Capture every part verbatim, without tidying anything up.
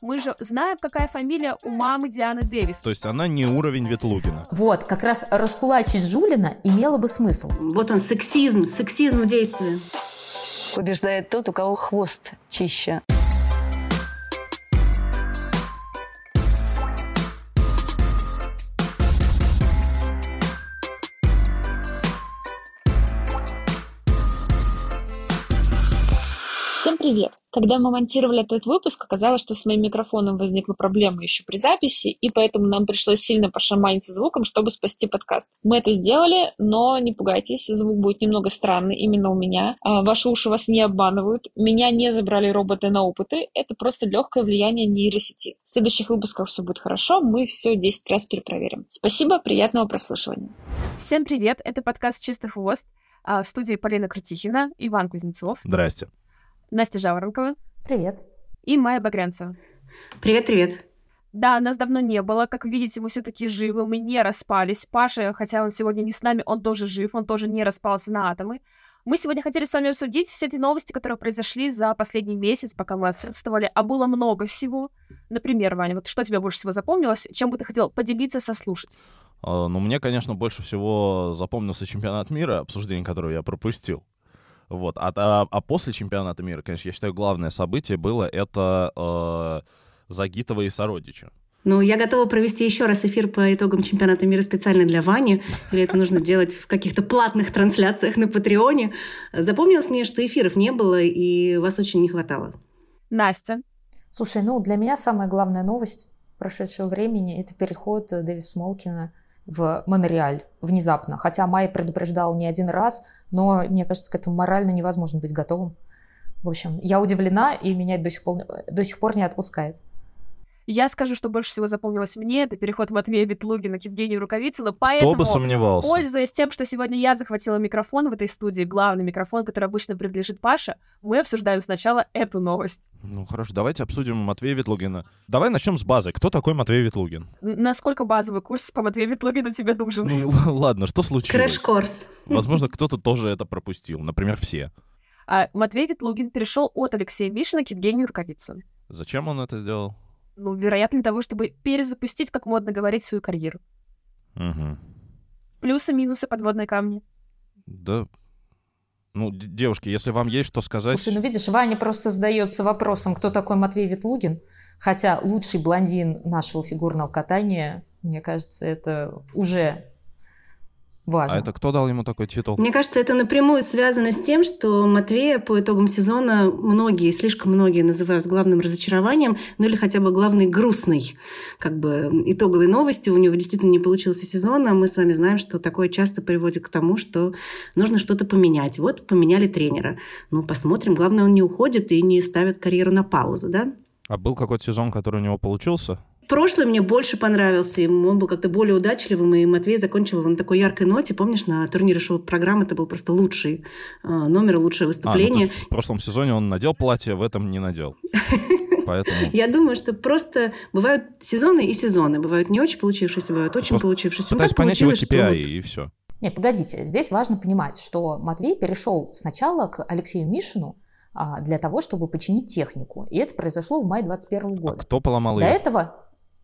Мы же знаем, какая фамилия у мамы Дианы Дэвис. То есть она не уровень Ветлугина. Вот, как раз раскулачить Жулина имело бы смысл. Вот он, сексизм, сексизм в действии. Побеждает тот, у кого хвост чище. Всем привет! Когда мы монтировали этот выпуск, оказалось, что с моим микрофоном возникла проблема еще при записи, и поэтому нам пришлось сильно пошаманить со звуком, чтобы спасти подкаст. Мы это сделали, но не пугайтесь, звук будет немного странный именно у меня. Ваши уши вас не обманывают, меня не забрали роботы на опыты, это просто легкое влияние нейросети. В следующих выпусках все будет хорошо, мы все десять раз перепроверим. Спасибо, приятного прослушивания. Всем привет, это подкаст «Чистый хвост». В студии Полина Крутихина, Иван Кузнецов. Здрасте. Настя Жаворонкова. Привет. И Майя Багрянцева. Привет-привет. Да, нас давно не было. Как видите, мы все-таки живы, мы не распались. Паша, хотя он сегодня не с нами, он тоже жив, он тоже не распался на атомы. Мы сегодня хотели с вами обсудить все эти новости, которые произошли за последний месяц, пока мы отсутствовали, а было много всего. Например, Ваня, вот что тебе больше всего запомнилось, чем бы ты хотел поделиться со слушателями? Uh, ну, мне, конечно, больше всего запомнился чемпионат мира, обсуждение которого я пропустил. Вот. А, а, а после чемпионата мира, конечно, я считаю, главное событие было это э, Загитова и Сородича. Ну, я готова провести еще раз эфир по итогам чемпионата мира специально для Вани. Или это нужно делать в каких-то платных трансляциях на Патреоне. Запомнилось мне, что эфиров не было, и вас очень не хватало. Настя. Слушай, ну, для меня самая главная новость прошедшего времени – это переход Дэвиса Смолкина в Монреаль внезапно. Хотя Майя предупреждал не один раз, но, мне кажется, к этому морально невозможно быть готовым. В общем, я удивлена, и меня это до сих пор, до сих пор не отпускает. Я скажу, что больше всего запомнилось мне, это переход Матвея Ветлугина к Евгению Рукавицыну, поэтому, Кто бы сомневался. Пользуясь тем, что сегодня я захватила микрофон в этой студии, главный микрофон, который обычно принадлежит Паше, мы обсуждаем сначала эту новость. Ну хорошо, давайте обсудим Матвея Ветлугина. Давай начнем с базы. Кто такой Матвей Ветлугин? Насколько базовый курс по Матвею Ветлугину тебе нужен? Ну ладно, что случилось? Крэш-корс. Возможно, кто-то тоже это пропустил, например, все. А Матвей Ветлугин перешел от Алексея Мишина к Евгению Рукавицыну. Зачем он это сделал? Ну, вероятно, для того, чтобы перезапустить, как модно говорить, свою карьеру. Угу. Плюсы-минусы, подводные камни. Да. Ну, девушки, если вам есть что сказать... Слушай, ну видишь, Ваня просто задается вопросом, кто такой Матвей Ветлугин, хотя лучший блондин нашего фигурного катания, мне кажется, это уже важно. А это кто дал ему такой титул? Мне кажется, это напрямую связано с тем, что Матвея по итогам сезона многие, слишком многие называют главным разочарованием, ну или хотя бы главной грустной как бы итоговой новостью. У него действительно не получился сезон, а мы с вами знаем, что такое часто приводит к тому, что нужно что-то поменять. Вот поменяли тренера. Ну, посмотрим. Главное, он не уходит и не ставит карьеру на паузу, да? А был какой-то сезон, который у него получился? Прошлый мне больше понравился, он был как-то более удачливым, и Матвей закончил его на такой яркой ноте. Помнишь, на турнире шоу-программы это был просто лучший номер, лучшее выступление. А, ну, в прошлом сезоне он надел платье, в этом не надел. Поэтому... Я думаю, что просто бывают сезоны и сезоны. Бывают не очень получившиеся, бывают очень просто получившиеся. Пытаюсь понять его кей пи ай, вот... и все. Не, погодите, здесь важно понимать, что Матвей перешел сначала к Алексею Мишину для того, чтобы починить технику. И это произошло в мае двадцать первого года. А кто поломал ее? До этого...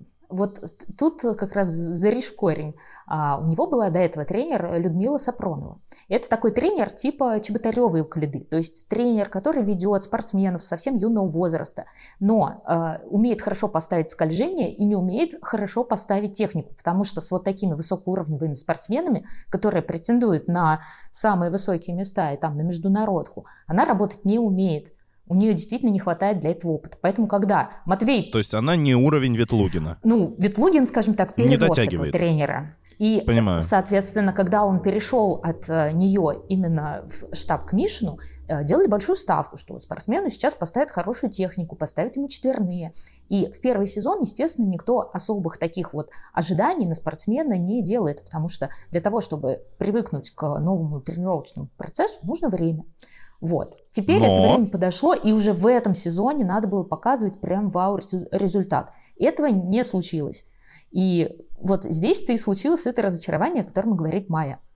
Вот тут как раз зарежь корень. А у него была до этого тренер Людмила Сапронова. Это такой тренер типа Чеботарёвой у Коляды. То есть тренер, который ведет спортсменов совсем юного возраста, но э, умеет хорошо поставить скольжение и не умеет хорошо поставить технику. Потому что с вот такими высокоуровневыми спортсменами, которые претендуют на самые высокие места и там на международку, она работать не умеет. У нее действительно не хватает для этого опыта. Поэтому, когда Матвей... То есть она не уровень Ветлугина? Ну, Ветлугин, скажем так, перерос этого тренера. И, Понимаю. Соответственно, когда он перешел от нее именно в штаб к Мишину, делали большую ставку, что спортсмену сейчас поставят хорошую технику, поставят ему четверные. И в первый сезон, естественно, никто особых таких вот ожиданий на спортсмена не делает, потому что для того, чтобы привыкнуть к новому тренировочному процессу, нужно время. Вот. Теперь Но... это время подошло, и уже в этом сезоне надо было показывать прям вау-результат. Этого не случилось. И вот здесь-то и случилось это разочарование, о котором говорит Майя.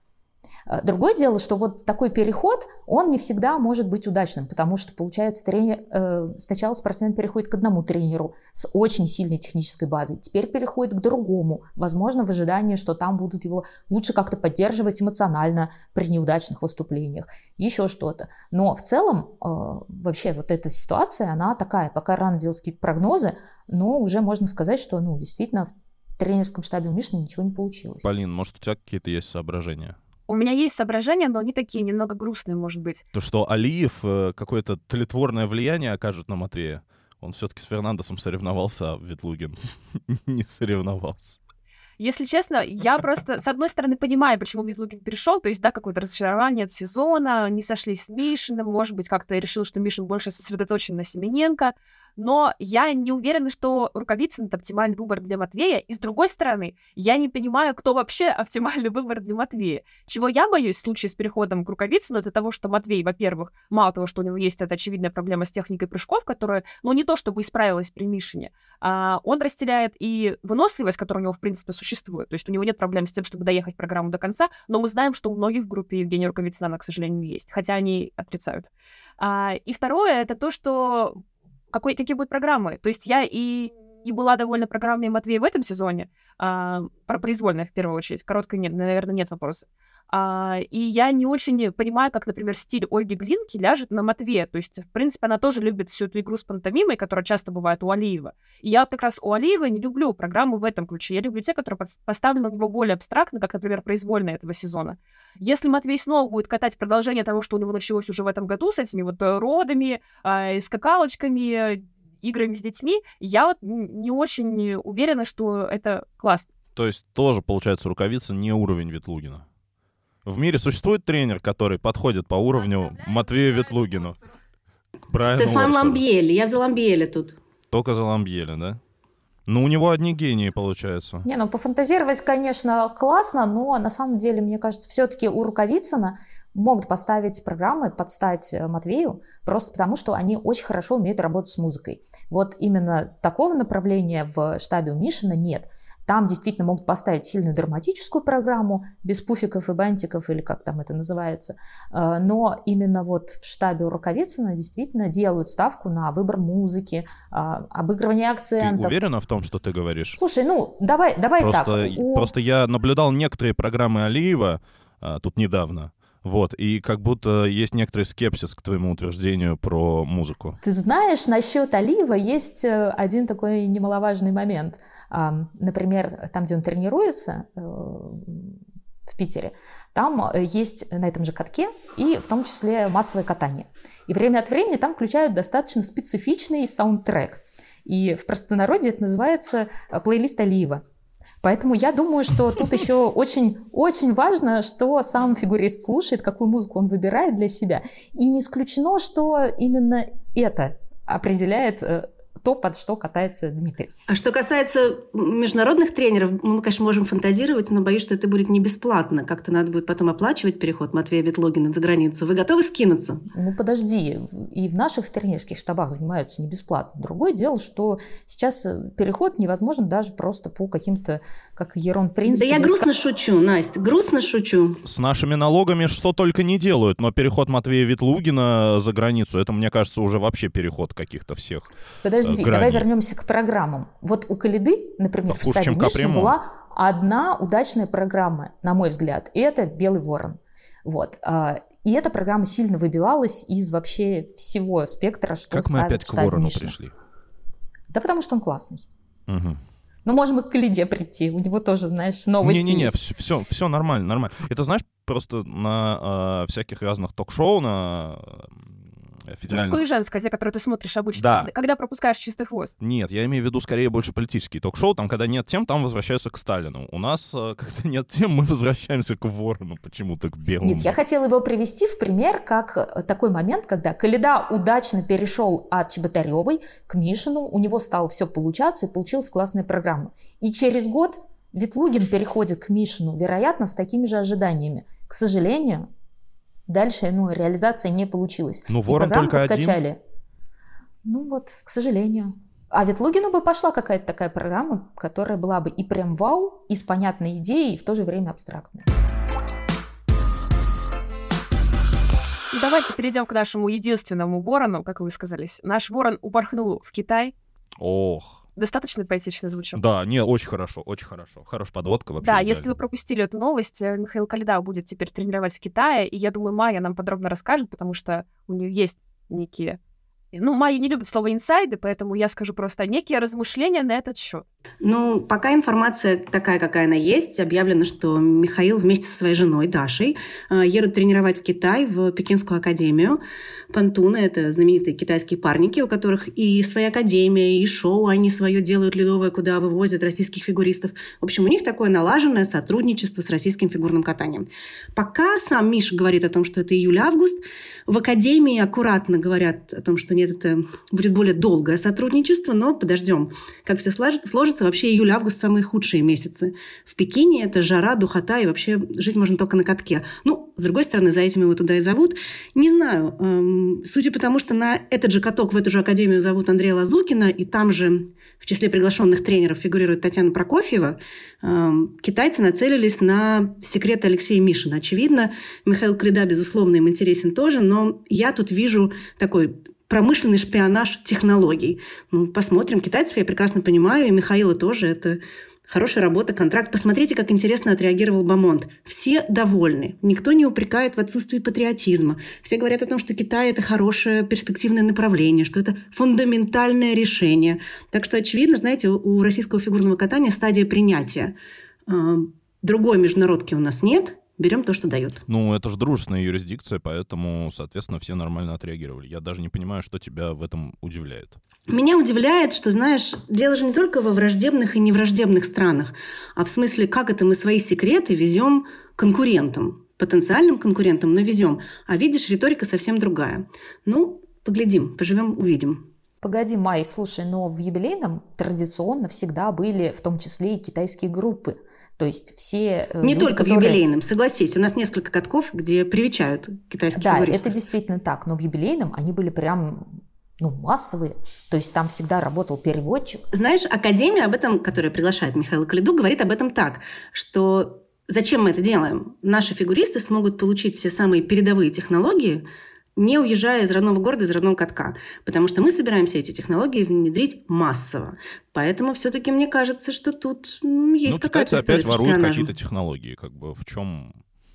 Другое дело, что вот такой переход, он не всегда может быть удачным, потому что, получается, тренер, э, сначала спортсмен переходит к одному тренеру с очень сильной технической базой, теперь переходит к другому, возможно, в ожидании, что там будут его лучше как-то поддерживать эмоционально при неудачных выступлениях, еще что-то. Но в целом э, вообще вот эта ситуация, она такая, пока рано делать какие-то прогнозы, но уже можно сказать, что ну, действительно в тренерском штабе у Мишина ничего не получилось. Полин, может, у тебя какие-то есть соображения? У меня есть соображения, но они такие немного грустные, может быть. То, что Алиев э, какое-то тлетворное влияние окажет на Матвея. Он все-таки с Фернандесом соревновался, а Ветлугин не соревновался. Если честно, я просто, с одной стороны, понимаю, почему Ветлугин перешел, то есть, да, какое-то разочарование от сезона, не сошлись с Мишиным, может быть, как-то решил, что Мишин больше сосредоточен на Семененко, но я не уверена, что Рукавицын — это оптимальный выбор для Матвея, и с другой стороны, я не понимаю, кто вообще оптимальный выбор для Матвея. Чего я боюсь в случае с переходом к Рукавицыну, это того, что Матвей, во-первых, мало того, что у него есть эта очевидная проблема с техникой прыжков, которая, ну, не то чтобы исправилась при Мишине, а он разделяет и выносливость, которая у него, в принципе, существует, то есть у него нет проблем с тем, чтобы доехать программу до конца, но мы знаем, что у многих в группе Евгения Рукавицына она, к сожалению, есть, хотя они отрицают. А, и второе, это то, что Какой, какие будут программы. То есть я и не была довольна программой Матвея в этом сезоне, а, про произвольная в первую очередь, короткой нет, наверное, нет вопроса. А, и я не очень понимаю, как, например, стиль Ольги Глинки ляжет на Матвея. То есть, в принципе, она тоже любит всю эту игру с пантомимой, которая часто бывает у Алиева. И я вот как раз у Алиева не люблю программу в этом ключе. Я люблю те, которые поставлены у него более абстрактно, как, например, произвольная этого сезона. Если Матвей снова будет катать продолжение того, что у него началось уже в этом году с этими вот родами, э, скакалочками, играми с детьми, я вот не очень уверена, что это классно. То есть тоже, получается, Рукавицын не уровень Ветлугина. В мире существует тренер, который подходит по уровню Матвею Ветлугину? Стефан Ламбьель. Я за Ламбьеля тут. Только за Ламбьеля, да? Ну, у него одни гении, получается. Не, ну, пофантазировать, конечно, классно, но на самом деле, мне кажется, все-таки у Рукавицына могут поставить программы под стать Матвею, просто потому что они очень хорошо умеют работать с музыкой. Вот именно такого направления в штабе у Мишина нет. Там действительно могут поставить сильную драматическую программу, без пуфиков и бантиков, или как там это называется. Но именно вот в штабе у Рукавицына действительно делают ставку на выбор музыки, обыгрывание акцентов. Ты уверена в том, что ты говоришь? Слушай, ну, давай, давай просто, так. У... Просто я наблюдал некоторые программы Алиева а, тут недавно. Вот, и как будто есть некоторый скепсис к твоему утверждению про музыку. Ты знаешь, насчет Алиева есть один такой немаловажный момент. Например, там, где он тренируется, в Питере, там есть на этом же катке и в том числе массовое катание. И время от времени там включают достаточно специфичный саундтрек. И в простонародье это называется плейлист Алиева. Поэтому я думаю, что тут еще очень-очень важно, что сам фигурист слушает, какую музыку он выбирает для себя. И не исключено, что именно это определяет то, под что катается Дмитрий. А что касается международных тренеров, мы, конечно, можем фантазировать, но боюсь, что это будет не бесплатно. Как-то надо будет потом оплачивать переход Матвея Ветлугина за границу. Вы готовы скинуться? Ну, подожди. И в наших тренерских штабах занимаются не бесплатно. Другое дело, что сейчас переход невозможен даже просто по каким-то, как Ерон Принц. Да я грустно ска... шучу, Настя, грустно шучу. С нашими налогами что только не делают, но переход Матвея Ветлугина за границу, это, мне кажется, уже вообще переход каких-то всех. Подожди. Грани. Давай вернемся к программам. Вот у Коляды, например, да, в штабе Мишина была одна удачная программа, на мой взгляд, и это «Белый ворон». Вот. И эта программа сильно выбивалась из вообще всего спектра, что как ставит мы опять в штабе к Ворону Мишина. Пришли? Да потому что он классный. Угу. Ну, можем и к Коляде прийти. У него тоже, знаешь, новости Не-не-не, есть. все, все, все нормально, нормально. Это, знаешь, просто на э, всяких разных ток-шоу, на... Федеральных... Мужское и женское, те, которые ты смотришь обычно, да. Когда пропускаешь «Чистый хвост». Нет, я имею в виду скорее больше политические ток-шоу, там, когда нет тем, там возвращаются к Сталину. У нас, когда нет тем, мы возвращаемся к Ворону, почему-то к Белому. Нет, я хотела его привести в пример, как такой момент, когда Коляда удачно перешел от Чеботаревой к Мишину, у него стало все получаться, и получилась классная программа. И через год Ветлугин переходит к Мишину, вероятно, с такими же ожиданиями. К сожалению, дальше, ну, реализация не получилась. Ну, Ворон только подкачали. один. Ну, вот, к сожалению. А Ветлугину бы пошла какая-то такая программа, которая была бы и прям вау, и с понятной идеей, и в то же время абстрактной. давайте перейдем к нашему единственному ворону, как вы сказали. Наш ворон упорхнул в Китай. Ох. Достаточно поэтично звучит? Да, не, очень хорошо, очень хорошо. Хорошая подводка вообще. Да, идеально. если вы пропустили эту новость, Михаил Коляда будет теперь тренировать в Китае, и я думаю, Майя нам подробно расскажет, потому что у нее есть некие... Ну, Майя не любит слово «инсайды», поэтому я скажу просто некие размышления на этот счет. Ну, пока информация такая, какая она есть. Объявлено, что Михаил вместе со своей женой Дашей едут тренировать в Китай, в Пекинскую академию Пантуна. Это знаменитые китайские парники, у которых и своя академия, и шоу они свое делают ледовое, куда вывозят российских фигуристов. В общем, у них такое налаженное сотрудничество с российским фигурным катанием. Пока сам Миша говорит о том, что это июль-август, в академии аккуратно говорят о том, что нет, это будет более долгое сотрудничество, но подождем, как все сложится. сложится. Вообще июль-август – самые худшие месяцы. В Пекине это жара, духота, и вообще жить можно только на катке. Ну, с другой стороны, за этим его туда и зовут. Не знаю, эм, судя по тому, что на этот же каток, в эту же академию зовут Андрея Лазукина, и там же в числе приглашенных тренеров фигурирует Татьяна Прокофьева, эм, китайцы нацелились на секреты Алексея Мишина. Очевидно, Михаил Коляда, безусловно, им интересен тоже, но я тут вижу такой промышленный шпионаж технологий. Ну, посмотрим. Китайцев я прекрасно понимаю, и Михаила тоже. Это хорошая работа, контракт. Посмотрите, как интересно отреагировал Бамонт. Все довольны. Никто не упрекает в отсутствии патриотизма. Все говорят о том, что Китай – это хорошее перспективное направление, что это фундаментальное решение. Так что, очевидно, знаете, у российского фигурного катания стадия принятия. Другой международки у нас нет. Берем то, что дают. Ну, это же дружественная юрисдикция, поэтому, соответственно, все нормально отреагировали. Я даже не понимаю, что тебя в этом удивляет. Меня удивляет, что, знаешь, дело же не только во враждебных и невраждебных странах, а в смысле, как это мы свои секреты везем конкурентам, потенциальным конкурентам, но везем. А видишь, риторика совсем другая. Ну, поглядим, поживем, увидим. Погоди, Май, слушай, но в юбилейном традиционно всегда были в том числе и китайские группы. То есть все Не люди, только которые... в юбилейном, согласись. У нас несколько катков, где привечают китайских да, фигуристов. Да, это действительно так. Но в юбилейном они были прям ну, массовые. То есть там всегда работал переводчик. Знаешь, Академия об этом, которая приглашает Михаила Коляду, говорит об этом так, что зачем мы это делаем? Наши фигуристы смогут получить все самые передовые технологии, не уезжая из родного города, из родного катка. Потому что мы собираемся эти технологии внедрить массово. Поэтому все-таки мне кажется, что тут есть ну, какая-то история опять воруют шпионажем. какие-то технологии. Как бы в чем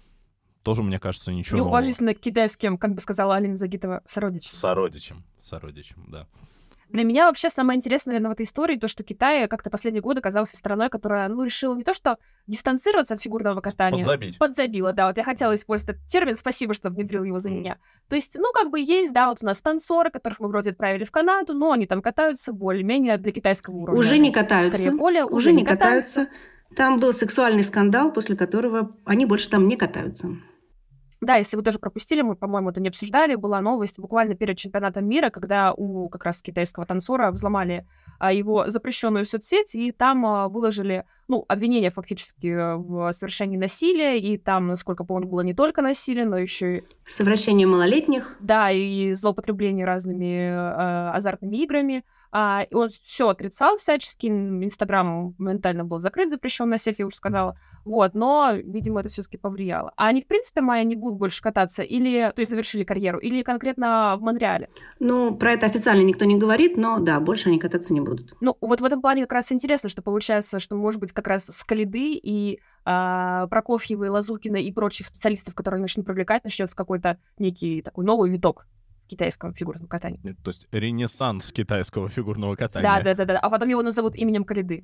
тоже, мне кажется, ничего Неуважительно нового. к китайским, как бы сказала Алина Загитова, сородичам. Сородичам. Сородичам, да. Для меня вообще самое интересное, наверное, в этой истории то, что Китай как-то последние годы оказался страной, которая, ну, решила не то что дистанцироваться от фигурного катания. Подзабить. Подзабила, да. Вот я хотела использовать этот термин, спасибо, что внедрил его за меня. То есть, ну, как бы есть, да, вот у нас танцоры, которых мы вроде отправили в Канаду, но они там катаются более-менее для китайского уровня. Уже не катаются. Скорее, более, уже, уже не не катаются. катаются. Там был сексуальный скандал, после которого они больше там не катаются. Да, если вы тоже пропустили, мы, по-моему, это не обсуждали, была новость буквально перед чемпионатом мира, когда у как раз китайского танцора взломали а, его запрещенную соцсеть, и там а, выложили, ну, обвинения фактически в совершении насилия, и там, насколько помню, было не только насилие, но еще и... Совращение малолетних. Да, и злоупотребление разными а, азартными играми. А, и он все отрицал всячески, Инстаграм моментально был закрыт, запрещенная сеть, я уже сказала. Вот, но, видимо, это все-таки повлияло. А они, в принципе, Майя, не будут больше кататься, или, то есть завершили карьеру, или конкретно в Монреале? Ну, про это официально никто не говорит, но да, больше они кататься не будут. Ну, вот в этом плане как раз интересно, что получается, что, может быть, как раз с Коляды и а, Прокофьева, и Лазукина, и прочих специалистов, которые начнут привлекать, начнется какой-то некий такой новый виток китайского фигурного катания. То есть ренессанс китайского фигурного катания. Да, да, да, да. А потом его назовут именем Коляды.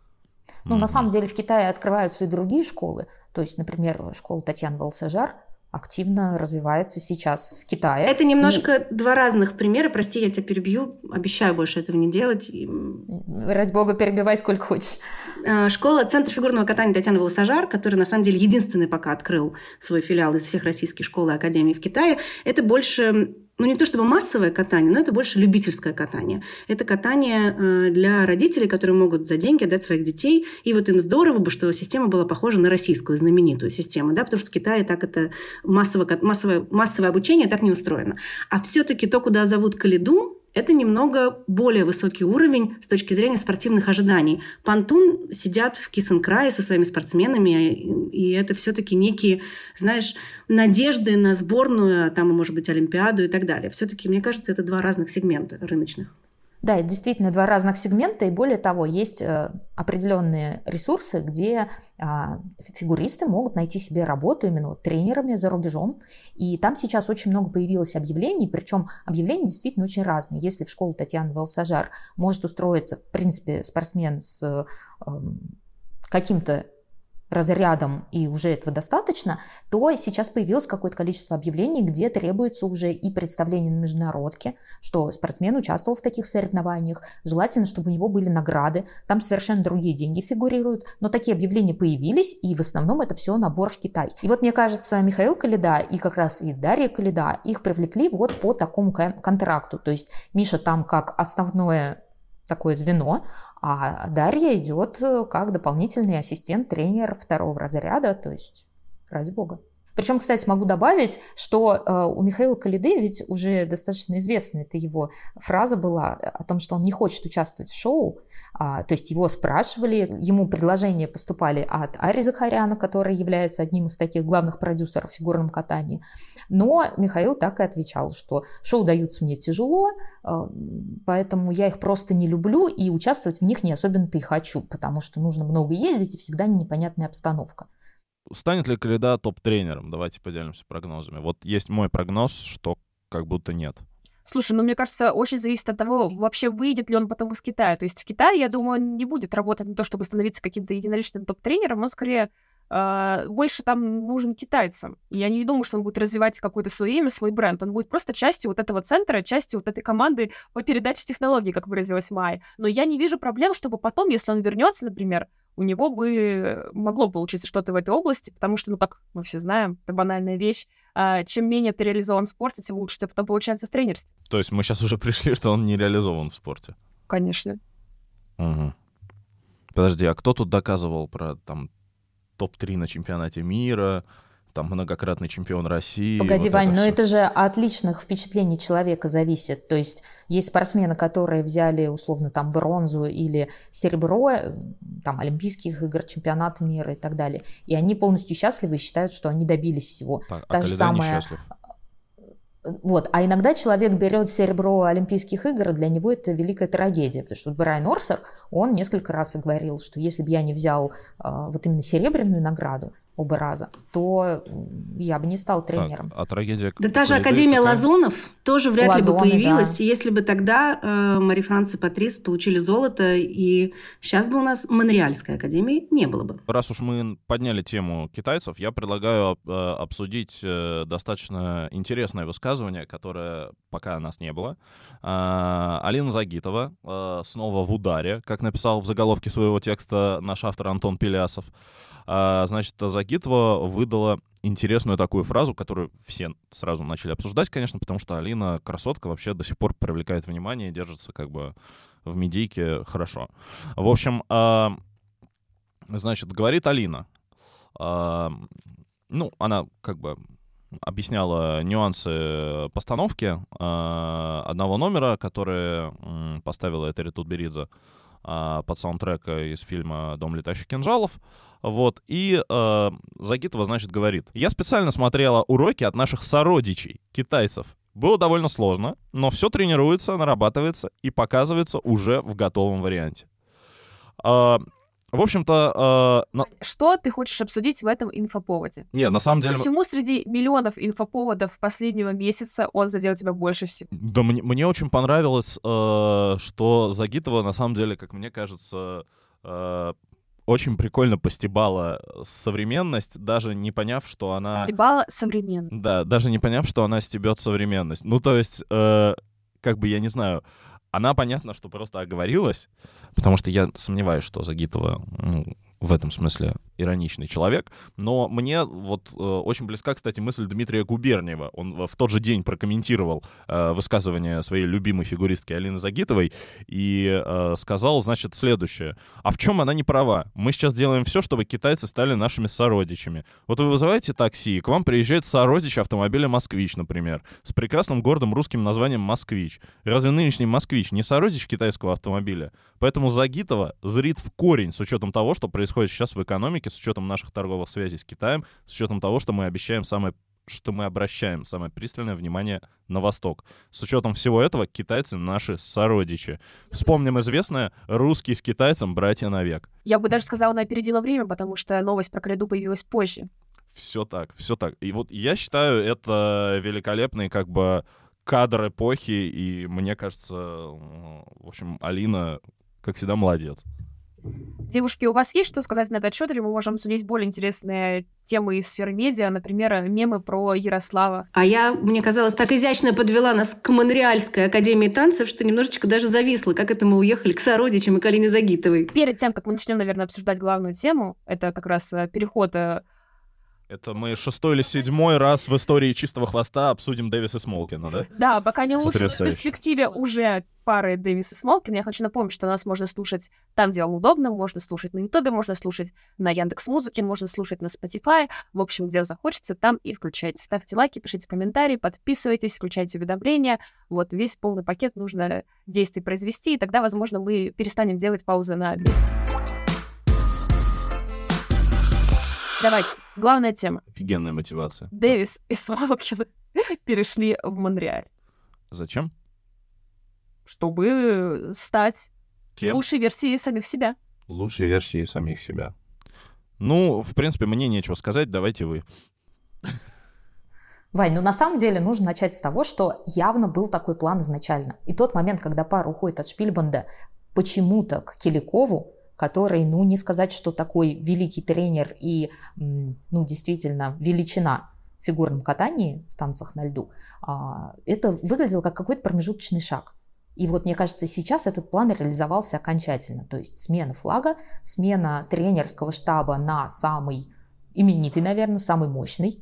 Ну, mm-hmm. на самом деле в Китае открываются и другие школы. То есть, например, школа Татьяны Волсажар активно развивается сейчас в Китае. Это немножко и... два разных примера. Прости, я тебя перебью. Обещаю больше этого не делать. Ради бога, перебивай сколько хочешь. Школа Центр фигурного катания Татьяны Волсажар, который на самом деле единственный пока открыл свой филиал из всех российских школ и академий в Китае, это больше... Ну, не то чтобы массовое катание, но это больше любительское катание. Это катание для родителей, которые могут за деньги отдать своих детей. И вот им здорово бы, что система была похожа на российскую знаменитую систему, да, потому что в Китае так это массовое, массовое, массовое обучение так не устроено. А все-таки то, куда зовут Коляду, это немного более высокий уровень с точки зрения спортивных ожиданий. Пантун сидят в Кисенкрае со своими спортсменами, и это все-таки некие, знаешь, надежды на сборную, там, может быть, Олимпиаду и так далее. Все-таки, мне кажется, это два разных сегмента рыночных. Да, это действительно два разных сегмента, и более того, есть э, определенные ресурсы, где э, фигуристы могут найти себе работу именно вот, тренерами за рубежом, и там сейчас очень много появилось объявлений, причем объявления действительно очень разные. Если в школу Татьяны Валсажар может устроиться, в принципе, спортсмен с э, каким-то разрядом, и уже этого достаточно, то сейчас появилось какое-то количество объявлений, где требуется уже и представление на международке, что спортсмен участвовал в таких соревнованиях, желательно, чтобы у него были награды, там совершенно другие деньги фигурируют, но такие объявления появились, и в основном это все набор в Китай. И вот, мне кажется, Михаил Коляда и как раз и Дарья Коляда, их привлекли вот по такому контракту, то есть Миша там как основное такое звено, а Дарья идет как дополнительный ассистент, тренер второго разряда, то есть ради бога. Причем, кстати, могу добавить, что э, у Михаила Коляды ведь уже достаточно известная эта его фраза была о том, что он не хочет участвовать в шоу, а, то есть его спрашивали, ему предложения поступали от Ари Захаряна, который является одним из таких главных продюсеров в фигурном катании, но Михаил так и отвечал, что шоу даются мне тяжело, э, поэтому я их просто не люблю и участвовать в них не особенно-то и хочу, потому что нужно много ездить и всегда непонятная обстановка. Станет ли Коляда топ-тренером? Давайте поделимся прогнозами. Вот есть мой прогноз, что как будто нет. Слушай, ну, мне кажется, очень зависит от того, вообще выйдет ли он потом из Китая. То есть в Китае, я думаю, он не будет работать на то, чтобы становиться каким-то единоличным топ-тренером, он скорее э, больше там нужен китайцам. И я не думаю, что он будет развивать какое-то свое имя, свой бренд. Он будет просто частью вот этого центра, частью вот этой команды по передаче технологий, как выразилась Майя. Но я не вижу проблем, чтобы потом, если он вернется, например, у него бы могло получиться что-то в этой области, потому что, ну, как мы все знаем, это банальная вещь. А, чем менее ты реализован в спорте, тем лучше это потом получается в тренерстве. То есть мы сейчас уже пришли, что он не реализован в спорте? Конечно. Угу. Подожди, а кто тут доказывал про там топ-три на чемпионате мира, там многократный чемпион России? Погоди, вот Вань, это но всё. это же от личных впечатлений человека зависит. То есть есть спортсмены, которые взяли условно там бронзу или серебро, там олимпийских игр, чемпионата мира и так далее. И они полностью счастливы и считают, что они добились всего. Так, Та а же Коляда самая... несчастлив. Вот. А иногда человек берет серебро Олимпийских игр, и для него это великая трагедия, потому что вот Брайан Орсер, он несколько раз говорил, что если бы я не взял а, вот именно серебряную награду оба раза, то я бы не стал тренером. Так, а трагедия... Да та же Коляды Академия какая? Лазонов тоже вряд Лазоны, ли бы появилась, да. если бы тогда э, Мари Франц и Патрис получили золото, и сейчас бы у нас Монреальской академии не было бы. Раз уж мы подняли тему китайцев, я предлагаю э, обсудить э, достаточно интересное высказывание, которое пока нас не было. Э, Алина Загитова э, снова в ударе, как написал в заголовке своего текста наш автор Антон Пелясов. Э, значит, Загитова выдала интересную такую фразу, которую все сразу начали обсуждать, конечно, потому что Алина красотка, вообще до сих пор привлекает внимание и держится как бы в медийке хорошо. В общем, э, значит, говорит Алина, э, ну, она как бы объясняла нюансы постановки э, одного номера, который э, поставила Этери Тутберидзе э, под саундтрек из фильма «Дом летающих кинжалов». Вот, и э, Загитова, значит, говорит: «Я специально смотрела уроки от наших сородичей, китайцев. Было довольно сложно, но все тренируется, нарабатывается и показывается уже в готовом варианте». Э, в общем-то... Э, на... Что ты хочешь обсудить в этом инфоповоде? Не, на самом деле... Почему среди миллионов инфоповодов последнего месяца он задел тебя больше всего? Да мне, мне очень понравилось, э, что Загитова, на самом деле, как мне кажется... Э, очень прикольно постебала современность, даже не поняв, что она... Постебала современность. Да, даже не поняв, что она стебет современность. Ну, то есть, э, как бы, я не знаю, она, понятно, что просто оговорилась, потому что я сомневаюсь, что Загитова, ну, в этом смысле ироничный человек, но мне вот э, очень близка, кстати, мысль Дмитрия Губерниева. Он в тот же день прокомментировал э, высказывание своей любимой фигуристки Алины Загитовой и э, сказал, значит, следующее. А в чем она не права? Мы сейчас делаем все, чтобы китайцы стали нашими сородичами. Вот вы вызываете такси, и к вам приезжает сородич автомобиля «Москвич», например, с прекрасным гордым русским названием «Москвич». Разве нынешний «Москвич» не сородич китайского автомобиля? Поэтому Загитова зрит в корень с учетом того, что происходит сейчас в экономике, с учетом наших торговых связей с Китаем, с учетом того, что мы обещаем самое, что мы обращаем самое пристальное внимание на Восток. С учетом всего этого китайцы наши сородичи. Вспомним известное: русские с китайцем братья навек. Я бы даже сказала, она опередила время, потому что новость про коляду появилась позже. Все так, все так. И вот я считаю, это великолепный как бы кадр эпохи, и мне кажется, в общем, Алина, как всегда, молодец. Девушки, у вас есть что сказать на этот счет, или мы можем обсудить более интересные темы из сферы медиа, например, мемы про Ярослава? А я, мне казалось, так изящно подвела нас к Монреальской академии танцев, что немножечко даже зависла, как это мы уехали к сородичам и к Алине Загитовой. Перед тем, как мы начнем, наверное, обсуждать главную тему, это как раз переход... Это мы шестой или седьмой раз в истории «Чистого хвоста» обсудим Дэвиса Смолкина, да? Да, пока не лучше. Потрясающе. В перспективе уже пары Дэвис и Смолкин. Я хочу напомнить, что нас можно слушать там, где вам удобно. Можно слушать на Ютубе, можно слушать на Яндекс.Музыке, можно слушать на Spotify. В общем, где захочется, там и включайте. Ставьте лайки, пишите комментарии, подписывайтесь, включайте уведомления. Вот весь полный пакет нужно действий произвести, и тогда, возможно, мы перестанем делать паузы на обед. Давайте. Главная тема. Офигенная мотивация. Дэвис и Смолкин перешли в Монреаль. Зачем? Чтобы стать Кем? лучшей версией самих себя. Лучшей версией самих себя. Ну, в принципе, мне нечего сказать, давайте вы. Вань, ну на самом деле нужно начать с того, что явно был такой план изначально. И тот момент, когда пара уходит от Шпильбанда почему-то к Киликову, который, ну, не сказать, что такой великий тренер и, ну, действительно величина в фигурном катании, в танцах на льду, это выглядело как какой-то промежуточный шаг. И вот, мне кажется, сейчас этот план реализовался окончательно. То есть смена флага, смена тренерского штаба на самый именитый, наверное, самый мощный.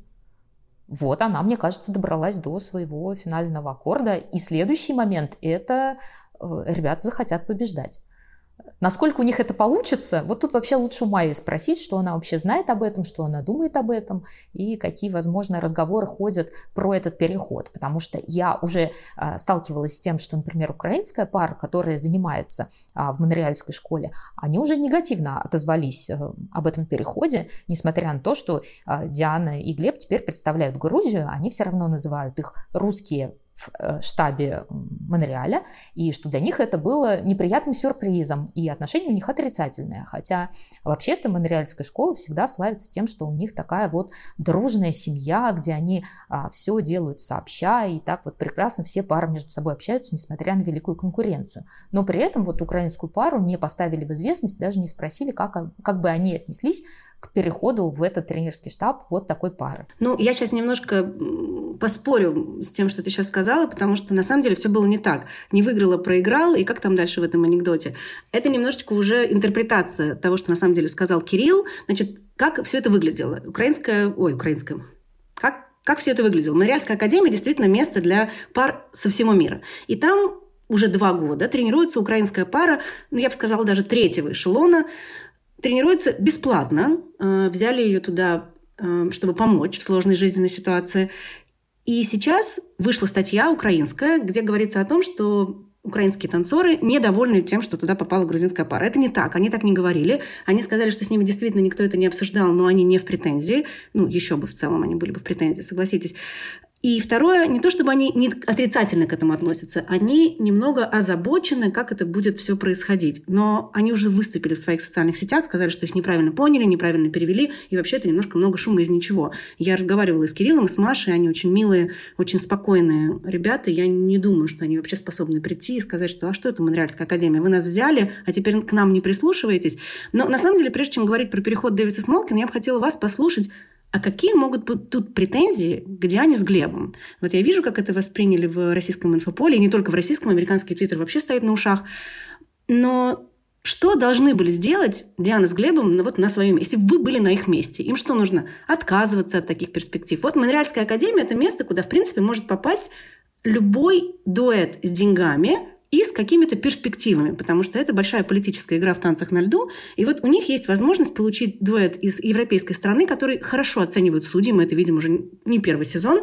Вот она, мне кажется, добралась до своего финального аккорда. И следующий момент – это ребята захотят побеждать. Насколько у них это получится, вот тут вообще лучше у Майи спросить, что она вообще знает об этом, что она думает об этом и какие, возможно, разговоры ходят про этот переход. Потому что я уже э, сталкивалась с тем, что, например, украинская пара, которая занимается э, в монреальской школе, они уже негативно отозвались э, об этом переходе, несмотря на то, что э, Диана и Глеб теперь представляют Грузию, они все равно называют их русские в штабе Монреаля, и что для них это было неприятным сюрпризом, и отношение у них отрицательное. Хотя вообще-то монреальская школа всегда славится тем, что у них такая вот дружная семья, где они а, все делают сообща, и так вот прекрасно все пары между собой общаются, несмотря на великую конкуренцию. Но при этом вот украинскую пару не поставили в известность, даже не спросили, как, как бы они отнеслись к переходу в этот тренерский штаб вот такой пары. Ну, я сейчас немножко поспорю с тем, что ты сейчас сказала, потому что на самом деле все было не так. Не выиграла, проиграла, и как там дальше в этом анекдоте? Это немножечко уже интерпретация того, что на самом деле сказал Кирилл. Значит, как все это выглядело? Украинская... Ой, украинская... Как, как все это выглядело? Монреальская академия действительно место для пар со всего мира. И там уже два года тренируется украинская пара, ну, я бы сказала, даже третьего эшелона, тренируется бесплатно. Взяли ее туда, чтобы помочь в сложной жизненной ситуации. И сейчас вышла статья украинская, где говорится о том, что украинские танцоры недовольны тем, что туда попала грузинская пара. Это не так, они так не говорили. Они сказали, что с ними действительно никто это не обсуждал, но они не в претензии. Ну, еще бы в целом они были бы в претензии, согласитесь. И второе, не то чтобы они не отрицательно к этому относятся, они немного озабочены, как это будет все происходить. Но они уже выступили в своих социальных сетях, сказали, что их неправильно поняли, неправильно перевели, и вообще это немножко много шума из ничего. Я разговаривала и с Кириллом, и с Машей, они очень милые, очень спокойные ребята. Я не думаю, что они вообще способны прийти и сказать, что а что это Монреальская академия? Вы нас взяли, а теперь к нам не прислушиваетесь. Но на самом деле, прежде чем говорить про переход Дэвиса Смолкина, я бы хотела вас послушать. А какие могут быть тут претензии к Диане с Глебом? Вот я вижу, как это восприняли в российском инфополе, и не только в российском, американский твиттер вообще стоит на ушах. Но что что должны были сделать Диана с Глебом вот на своем месте, если бы вы были на их месте? Им что нужно? Отказываться от таких перспектив. Вот Монреальская академия – это место, куда, в принципе, может попасть любой дуэт с деньгами и с какими-то перспективами, потому что это большая политическая игра в танцах на льду. И вот у них есть возможность получить дуэт из европейской страны, который хорошо оценивают судьи. Мы это видим уже не первый сезон.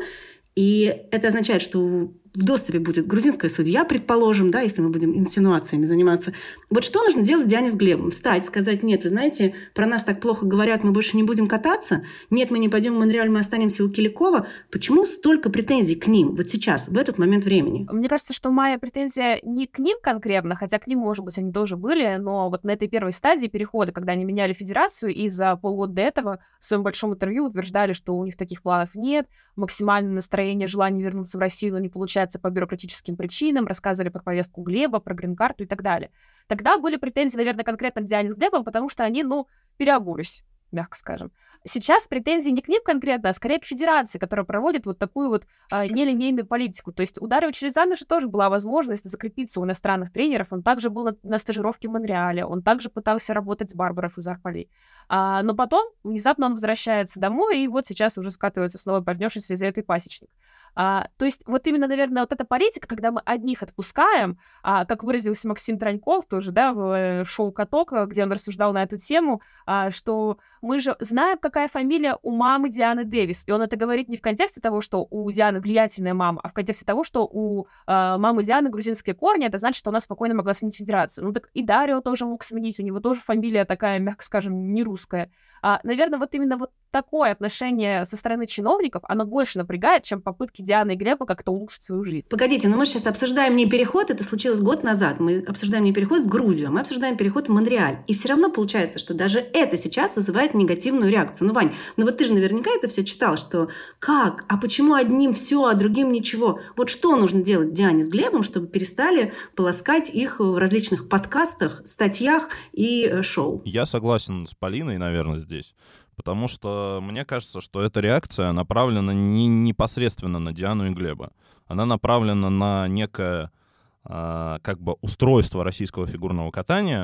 И это означает, что в доступе будет грузинская судья, предположим, да, если мы будем инсинуациями заниматься. Вот что нужно делать Диане с Глебом? Встать, сказать: нет, вы знаете, про нас так плохо говорят, мы больше не будем кататься? Нет, мы не пойдем в Монреаль, мы останемся у Киликова. Почему столько претензий к ним вот сейчас, в этот момент времени? Мне кажется, что моя претензия не к ним конкретно, хотя к ним, может быть, они тоже были, но вот на этой первой стадии перехода, когда они меняли федерацию, и за полгода до этого в своем большом интервью утверждали, что у них таких планов нет, максимальное настроение, желание вернуться в Россию, но не получается по бюрократическим причинам, рассказывали про повестку Глеба, про грин-карту и так далее. Тогда были претензии, наверное, конкретно к Диане с Глебом, потому что они, ну, переобулись, мягко скажем. Сейчас претензии не к ним конкретно, а скорее к федерации, которая проводит вот такую вот а, нелинейную политику. То есть у Дарио Черезаныши тоже была возможность закрепиться у иностранных тренеров. Он также был на, на стажировке в Монреале, он также пытался работать с Барбарой Фузар-Полей. А, но потом внезапно он возвращается домой, и вот сейчас уже скатывается с новой партнершей с Елизаветой Пасечник. А, то есть вот именно, наверное, вот эта политика, когда мы одних отпускаем, а, как выразился Максим Траньков тоже, да, в шоу «Каток», где он рассуждал на эту тему, а, что мы же знаем, какая фамилия у мамы Дианы Дэвис, и он это говорит не в контексте того, что у Дианы влиятельная мама, а в контексте того, что у а, мамы Дианы грузинские корни, это значит, что она спокойно могла сменить федерацию. Ну так и Дарио тоже мог сменить, у него тоже фамилия такая, мягко скажем, не русская. А, наверное, вот именно вот такое отношение со стороны чиновников, оно больше напрягает, чем попытки Дианы и Глеба как-то улучшить свою жизнь. Погодите, но мы сейчас обсуждаем не переход, это случилось год назад, мы обсуждаем не переход в Грузию, мы обсуждаем переход в Монреаль. И все равно получается, что даже это сейчас вызывает негативную реакцию. Ну, Вань, ну вот ты же наверняка это все читал, что как, а почему одним все, а другим ничего? Вот что нужно делать Диане с Глебом, чтобы перестали полоскать их в различных подкастах, статьях и шоу? Я согласен с Полиной, наверное, здесь. Потому что мне кажется, что эта реакция направлена не непосредственно на Диану и Глеба. Она направлена на некое э, как бы устройство российского фигурного катания,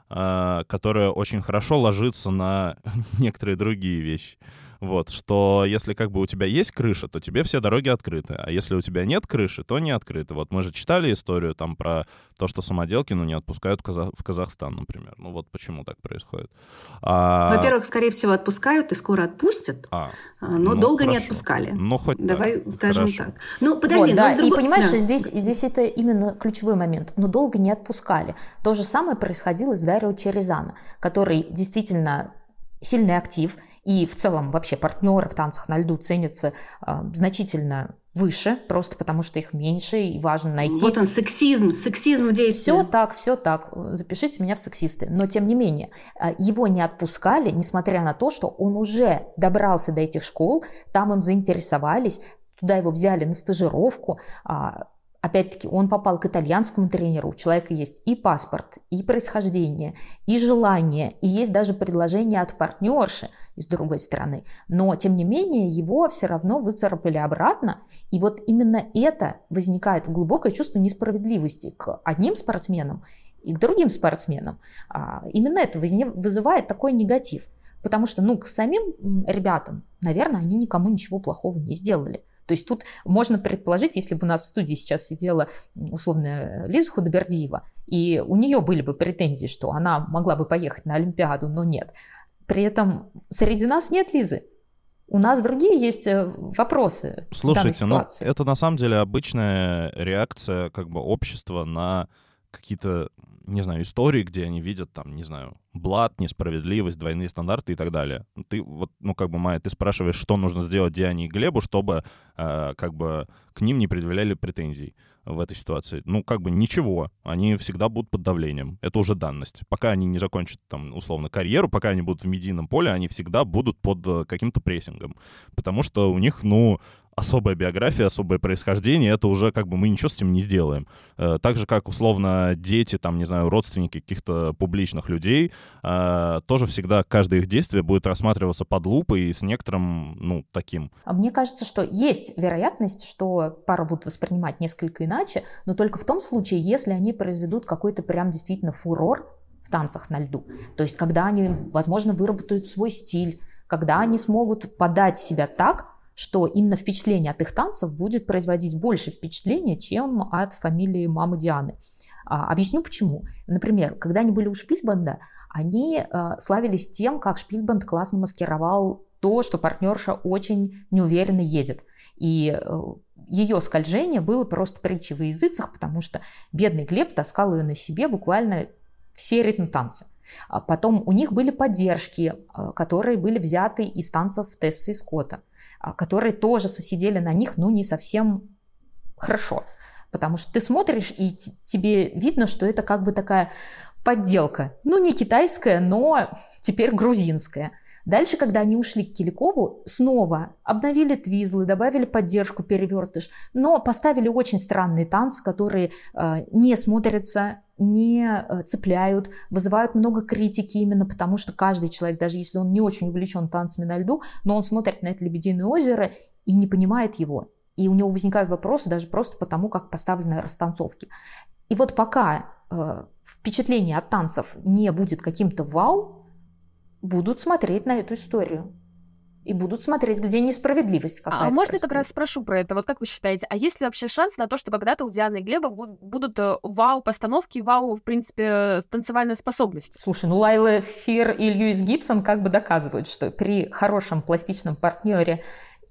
э, которое очень хорошо ложится на некоторые другие вещи. Вот, что если как бы у тебя есть крыша, то тебе все дороги открыты, а если у тебя нет крыши, то не открыты. Вот мы же читали историю там про то, что самоделки, ну, не отпускают в, Казах- в Казахстан, например. Ну вот почему так происходит. А... Во-первых, скорее всего, отпускают и скоро отпустят, а, но ну, долго хорошо. Не отпускали. Ну, хоть Давай так. Скажем Хорошо. так. Ну, подожди, вот, да, другой... и понимаешь, да. здесь, здесь это именно ключевой момент. Но долго не отпускали. То же самое происходило с Дарио Черезано, который действительно сильный актив, и в целом вообще партнеры в танцах на льду ценятся э, значительно выше, просто потому что их меньше, и важно найти... Вот он, сексизм, сексизм в действии. Все так, все так, запишите меня в сексисты. Но, тем не менее, его не отпускали, несмотря на то, что он уже добрался до этих школ, там им заинтересовались, туда его взяли на стажировку. Опять-таки, он попал к итальянскому тренеру, у человека есть и паспорт, и происхождение, и желание, и есть даже предложение от партнерши с другой стороны. Но, тем не менее, его все равно выцарапали обратно, и вот именно это возникает глубокое чувство несправедливости к одним спортсменам и к другим спортсменам. Именно это вызывает такой негатив, потому что, ну, к самим ребятам, наверное, они никому ничего плохого не сделали. То есть тут можно предположить, если бы у нас в студии сейчас сидела условная Лиза Худобердиева, и у нее были бы претензии, что она могла бы поехать на Олимпиаду, но нет. При этом среди нас нет Лизы. У нас другие есть вопросы. Слушайте, ну это на самом деле обычная реакция как бы общества на какие-то, не знаю, истории, где они видят там, не знаю, блат, несправедливость, двойные стандарты и так далее. Ты вот, ну как бы, Майя, ты спрашиваешь, что нужно сделать Диане и Глебу, чтобы э, как бы к ним не предъявляли претензий в этой ситуации. Ну как бы ничего, они всегда будут под давлением. Это уже данность. Пока они не закончат там условно карьеру, пока они будут в медийном поле, они всегда будут под каким-то прессингом. Потому что у них, ну, особая биография, особое происхождение, это уже как бы мы ничего с этим не сделаем. Так же, как условно дети, там, не знаю, родственники каких-то публичных людей, тоже всегда каждое их действие будет рассматриваться под лупой и с некоторым, ну, таким. Мне кажется, что есть вероятность, что пару будут воспринимать несколько иначе, но только в том случае, если они произведут какой-то прям действительно фурор, в танцах на льду. То есть когда они, возможно, выработают свой стиль, когда они смогут подать себя так, что именно впечатление от их танцев будет производить больше впечатления, чем от фамилии мамы Дианы. А, объясню почему. Например, когда они были у Шпильбанда, они э, славились тем, как Шпильбанд классно маскировал то, что партнерша очень неуверенно едет. И э, ее скольжение было просто притчей во языцах, потому что бедный Глеб таскал ее на себе буквально все ритм танца. А потом у них были поддержки, которые были взяты из танцев Тессы и Скотта, которые тоже сидели на них, ну, не совсем хорошо. Потому что ты смотришь, и т- тебе видно, что это как бы такая подделка. Ну, не китайская, но теперь грузинская. Дальше, когда они ушли к Киликову, снова обновили твизлы, добавили поддержку, перевертыш, но поставили очень странные танцы, которые э, не смотрятся, не э, цепляют, вызывают много критики именно потому, что каждый человек, даже если он не очень увлечен танцами на льду, но он смотрит на это «Лебединое озеро» и не понимает его. И у него возникают вопросы даже просто потому, как поставлены растанцовки. И вот пока э, впечатление от танцев не будет каким-то вау, будут смотреть на эту историю. И будут смотреть, где несправедливость какая-то. А можно я происходит. как раз спрошу про это? Вот как вы считаете, а есть ли вообще шанс на то, что когда-то у Дианы и Глеба бу- будут э, вау-постановки, вау, в принципе, танцевальная способность? Слушай, ну Лайла Фир и Льюис Гибсон как бы доказывают, что при хорошем пластичном партнере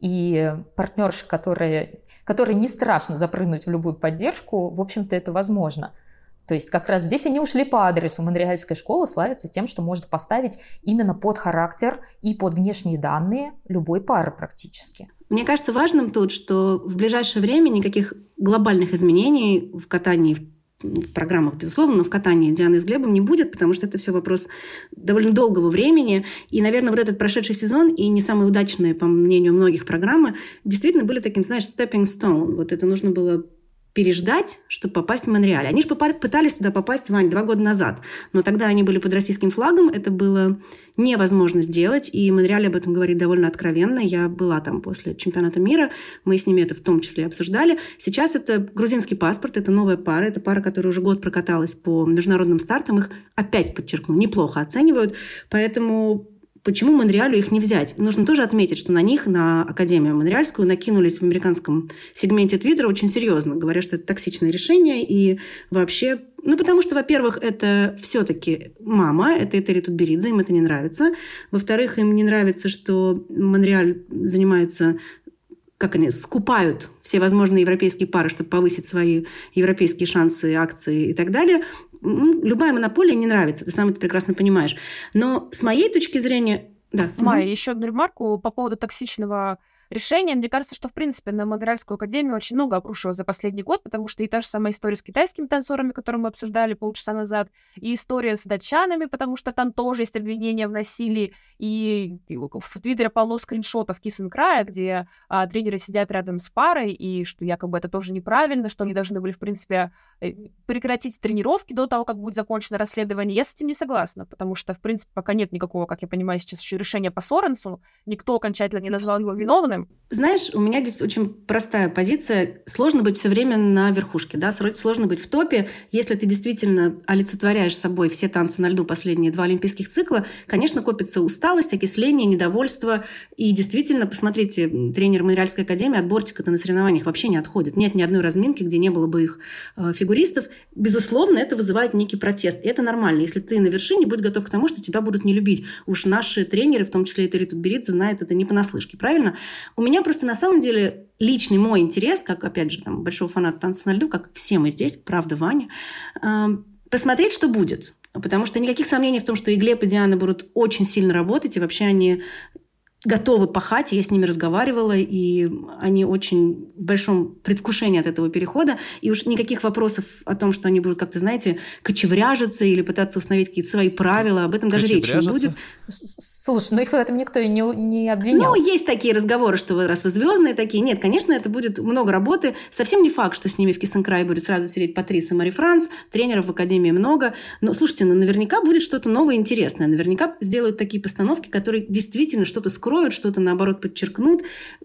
и партнерше, которые, которые не страшно запрыгнуть в любую поддержку, в общем-то, это возможно. То есть как раз здесь они ушли по адресу. Монреальская школа славится тем, что может поставить именно под характер и под внешние данные любой пары практически. Мне кажется важным тут, что в ближайшее время никаких глобальных изменений в катании, в программах, безусловно, но в катании Дианы с Глебом не будет, потому что это все вопрос довольно долгого времени. И, наверное, вот этот прошедший сезон и не самые удачные, по мнению многих, программы действительно были таким, знаешь, stepping stone. Вот это нужно было переждать, чтобы попасть в Монреаль. Они же пытались туда попасть, Вань, два года назад. Но тогда они были под российским флагом. Это было невозможно сделать. И Монреаль об этом говорит довольно откровенно. Я была там после чемпионата мира. Мы с ними это в том числе обсуждали. Сейчас это грузинский паспорт. Это новая пара. Это пара, которая уже год прокаталась по международным стартам. Их, опять подчеркну, неплохо оценивают. Поэтому... Почему Монреалю их не взять? Нужно тоже отметить, что на них, на Академию Монреальскую, накинулись в американском сегменте Твиттера очень серьезно. Говорят, что это токсичное решение. И вообще... Ну, потому что, во-первых, это все-таки мама, это Этери Тутберидзе, им это не нравится. Во-вторых, им не нравится, что Монреаль занимается... как они скупают все возможные европейские пары, чтобы повысить свои европейские шансы, акции и так далее. Любая монополия не нравится, ты сам это прекрасно понимаешь. Но с моей точки зрения... Да. Майя, угу. Еще одну ремарку по поводу токсичного решения. Мне кажется, что, в принципе, на Монреальскую академию очень много обрушилось за последний год, потому что и та же самая история с китайскими танцорами, которую мы обсуждали полчаса назад, и история с датчанами, потому что там тоже есть обвинения в насилии, и в Твиттере полно скриншотов Kiss and Cry, где а, тренеры сидят рядом с парой, и что якобы это тоже неправильно, что они должны были, в принципе, прекратить тренировки до того, как будет закончено расследование. Я с этим не согласна, потому что, в принципе, пока нет никакого, как я понимаю, сейчас еще решения по Соренсу, никто окончательно не назвал его виновным. Знаешь, у меня здесь очень простая позиция. Сложно быть все время на верхушке, да, сложно быть в топе. Если ты действительно олицетворяешь собой все танцы на льду последние два олимпийских цикла, конечно, копится усталость, окисление, недовольство. И действительно, посмотрите, тренер Монреальской академии от бортика-то на соревнованиях вообще не отходит. Нет ни одной разминки, где не было бы их э, фигуристов. Безусловно, это вызывает некий протест. И это нормально. Если ты на вершине, будь готов к тому, что тебя будут не любить. Уж наши тренеры, в том числе и Этери Тутберидзе, знают это не понаслышке, правильно? У меня просто на самом деле личный мой интерес, как, опять же, там, большого фаната танцев на льду, как все мы здесь, правда, Ваня, э, посмотреть, что будет. Потому что никаких сомнений в том, что и Глеб, и Диана будут очень сильно работать, и вообще они готовы пахать, я с ними разговаривала, и они очень в большом предвкушении от этого перехода, и уж никаких вопросов о том, что они будут как-то, знаете, кочевряжиться или пытаться установить какие-то свои правила, об этом даже речи не будет. Слушай, ну их в этом никто не, не обвинял. Ну, есть такие разговоры, что вот раз вы звездные такие. Нет, конечно, это будет много работы. Совсем не факт, что с ними в Kiss and Cry будет сразу сидеть Патрис и Мари Франс, тренеров в Академии много. Но, слушайте, ну наверняка будет что-то новое и интересное. Наверняка сделают такие постановки, которые действительно что-то скроют, что-то, наоборот, подчеркнут.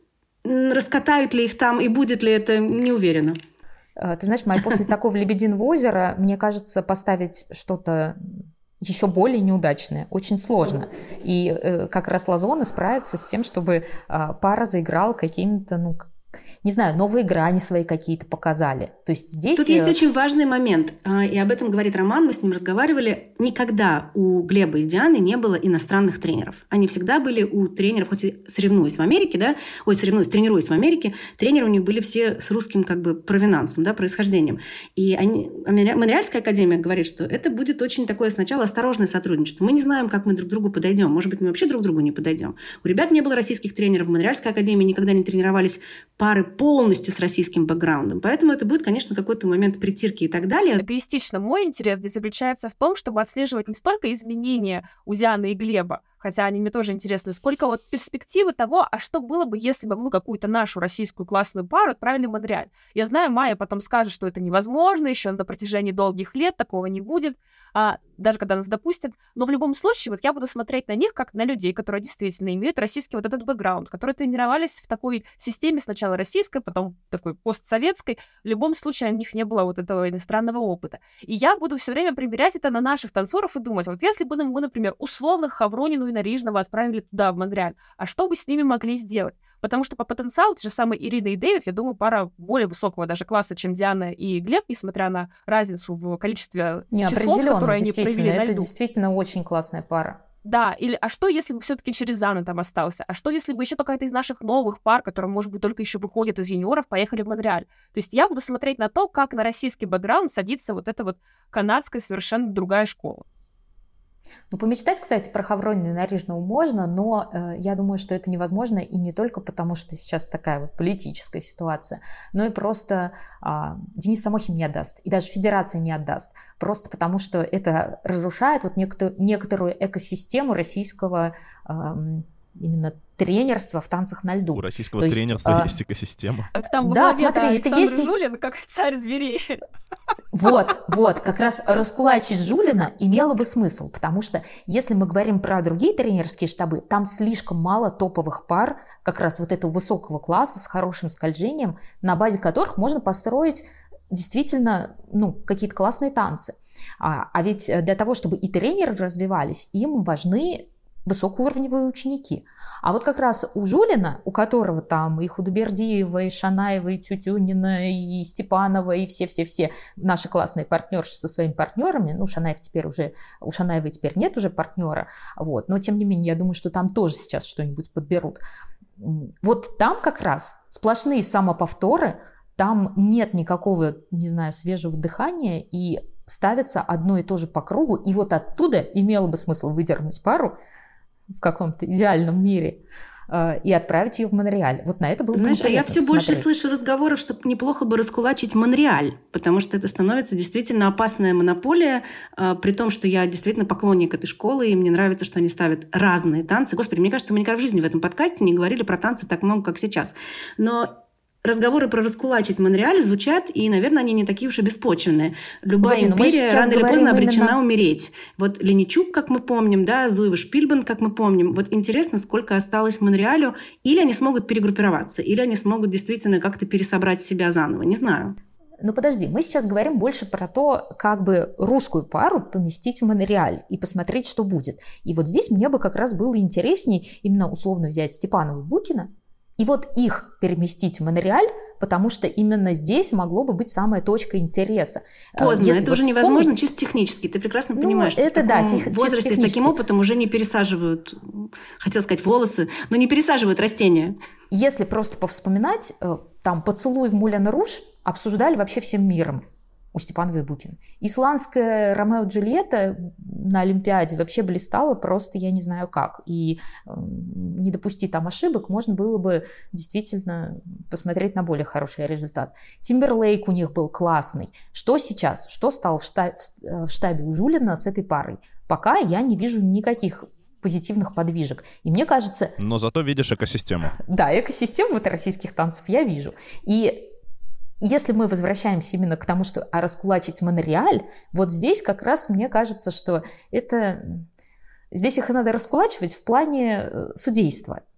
Раскатают ли их там и будет ли это, не уверена. Ты знаешь, Майя, после такого «Лебединого озера», мне кажется, поставить что-то еще более неудачная, очень сложно. И э, как раз Лозоне справится с тем, чтобы э, пара заиграла какими-то, ну, не знаю, новые грани свои какие-то показали. То есть здесь... Тут есть очень важный момент, и об этом говорит Роман, мы с ним разговаривали. Никогда у Глеба и Дианы не было иностранных тренеров. Они всегда были у тренеров, хоть и соревнуясь в Америке, да, ой, соревнуясь, тренируясь в Америке, тренеры у них были все с русским как бы провинансом, да, происхождением. И они, Монреальская академия говорит, что это будет очень такое сначала осторожное сотрудничество. Мы не знаем, как мы друг к другу подойдем. Может быть, мы вообще друг к другу не подойдем. У ребят не было российских тренеров, в Монреальской академии никогда не тренировались пары полностью с российским бэкграундом. Поэтому это будет, конечно, какой-то момент притирки и так далее. Эгоистично мой интерес здесь заключается в том, чтобы отслеживать не столько изменения у Дианы и Глеба, хотя они мне тоже интересны, сколько вот перспективы того, а что было бы, если бы мы какую-то нашу российскую классную пару отправили в Монреаль. Я знаю, Майя потом скажет, что это невозможно, еще на протяжении долгих лет такого не будет, а, даже когда нас допустят. Но в любом случае, вот я буду смотреть на них как на людей, которые действительно имеют российский вот этот бэкграунд, которые тренировались в такой системе сначала российской, потом такой постсоветской. В любом случае, у них не было вот этого иностранного опыта. И я буду все время примерять это на наших танцоров и думать, вот если бы мы, например, условно Хавронину и Нарижного отправили туда, в Монреаль, а что бы с ними могли сделать? Потому что по потенциалу те же самые Ирина и Дэвид, я думаю, пара более высокого даже класса, чем Диана и Глеб, несмотря на разницу в количестве часов, которые они провели на льду. Это действительно очень классная пара. Да, или а что, если бы все-таки Черезану там остался? А что, если бы еще какая-то из наших новых пар, которые, может быть, только еще выходят из юниоров, поехали в Монреаль? То есть я буду смотреть на то, как на российский бэкграунд садится вот эта вот канадская совершенно другая школа. Ну, помечтать, кстати, про Хавронина и Нарижного можно, но э, я думаю, что это невозможно и не только потому, что сейчас такая вот политическая ситуация, но и просто э, Денис Самохин не отдаст, и даже федерация не отдаст, просто потому что это разрушает вот некоторую, некоторую экосистему российского э, именно тренерства в танцах на льду. У российского То тренерства есть, есть экосистема. Как там да, смотри, это есть... Жулин, как царь зверей. Вот, вот, как раз раскулачить Жулина имело бы смысл, потому что если мы говорим про другие тренерские штабы, там слишком мало топовых пар, как раз вот этого высокого класса с хорошим скольжением, на базе которых можно построить действительно, ну, какие-то классные танцы. А, а ведь для того, чтобы и тренеры развивались, им важны высокоуровневые ученики. А вот как раз у Жулина, у которого там и Худобердиева, и Шанаева, и Тютюнина, и Степанова, и все-все-все наши классные партнерши со своими партнерами, ну, Шанаев теперь уже, у Шанаевой теперь нет уже партнера, вот, но тем не менее, я думаю, что там тоже сейчас что-нибудь подберут. Вот там как раз сплошные самоповторы, там нет никакого, не знаю, свежего дыхания, и ставится одно и то же по кругу, и вот оттуда имело бы смысл выдернуть пару в каком-то идеальном мире э, и отправить ее в Монреаль. Вот на это было бы Знаешь, интересно я все посмотреть. больше слышу разговоров, что неплохо бы раскулачить Монреаль, потому что это становится действительно опасная монополия, э, при том, что я действительно поклонник этой школы, и мне нравится, что они ставят разные танцы. Господи, мне кажется, мы никогда в жизни в этом подкасте не говорили про танцы так много, как сейчас. Но разговоры про раскулачить Монреаль звучат, и, наверное, они не такие уж и беспочвенные. Любая Погоди, империя рано или поздно обречена именно... умереть. Вот Леничук, как мы помним, да, Зуева Шпильбан, как мы помним. Вот интересно, сколько осталось Монреалю. Или они смогут перегруппироваться, или они смогут действительно как-то пересобрать себя заново. Не знаю. Ну подожди, мы сейчас говорим больше про то, как бы русскую пару поместить в Монреаль и посмотреть, что будет. И вот здесь мне бы как раз было интереснее именно условно взять Степанова и Букина, и вот их переместить в Монреаль, потому что именно здесь могло бы быть самая точка интереса. Поздно, Если это вот уже вспомнить... невозможно чисто технически. Ты прекрасно ну, понимаешь, что это, в таком да, тех... возрасте с таким опытом уже не пересаживают, хотел сказать, волосы, но не пересаживают растения. Если просто повспоминать, там «Поцелуй в Мулен Руж» обсуждали вообще всем миром у Степанова и Букина. Исландская Ромео и Джульетта на Олимпиаде вообще блистала просто я не знаю как. И э, не допустить там ошибок можно было бы действительно посмотреть на более хороший результат. Тимберлейк у них был классный. Что сейчас? Что стало в штабе, в штабе у Жулина с этой парой? Пока я не вижу никаких позитивных подвижек. И мне кажется... Но зато видишь экосистему. Да, экосистему вот российских танцев я вижу. И если мы возвращаемся именно к тому, что а раскулачить Монреаль, вот здесь как раз мне кажется, что это... Здесь их надо раскулачивать в плане судейства.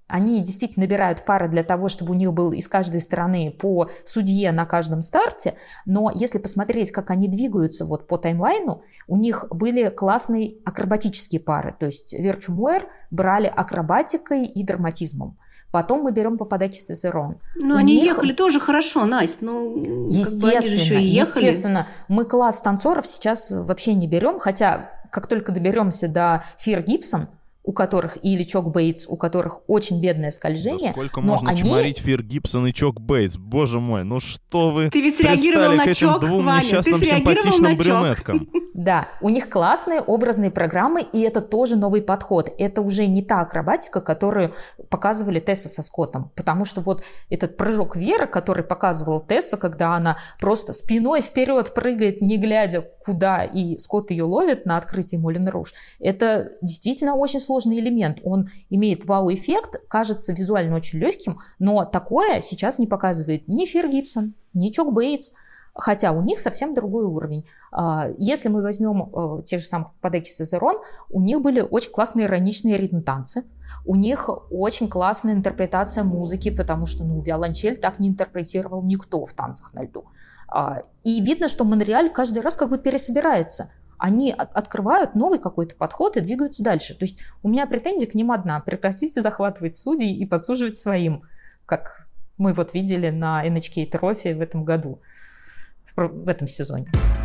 Они действительно набирают пары для того, чтобы у них был из каждой стороны по судье на каждом старте, но если посмотреть, как они двигаются вот по таймлайну, у них были классные акробатические пары, то есть Virtue Moer брали акробатикой и драматизмом. Потом мы берем по подаче Цицерон. Ну, они них... ехали тоже хорошо, Настя. Ну, естественно, как бы они же еще и ехали. Естественно. Мы класс танцоров сейчас вообще не берем, хотя как только доберемся до Фир Гибсон, у которых, или Чок Бейтс, у которых очень бедное скольжение. Да сколько можно они... чморить Фир Гибсон и Чок Бейтс? Боже мой, ну что вы Ты ведь среагировал на к этим Чок, двум Ваня, несчастным ты среагировал на брюнеткам? Да, у них классные образные программы, и это тоже новый подход. Это уже не та акробатика, которую показывали Тесса со Скоттом, потому что вот этот прыжок Веры, который показывала Тесса, когда она просто спиной вперед прыгает, не глядя куда, и Скотт ее ловит на открытии Мулен Руж, это действительно очень сложный элемент. Он имеет вау-эффект, кажется визуально очень легким, но такое сейчас не показывает ни Фир Гибсон, ни Чок Бейтс, хотя у них совсем другой уровень. Если мы возьмем тех же самых Падеки Цицерон, у них были очень классные ироничные ритм-танцы, у них очень классная интерпретация музыки, потому что ну, виолончель так не интерпретировал никто в танцах на льду. И видно, что Монреаль каждый раз как бы пересобирается. Они открывают новый какой-то подход и двигаются дальше. То есть у меня претензия к ним одна. Прекратите захватывать судей и подсуживать своим, как мы вот видели на эн эйч кей Trophy в этом году, в этом сезоне.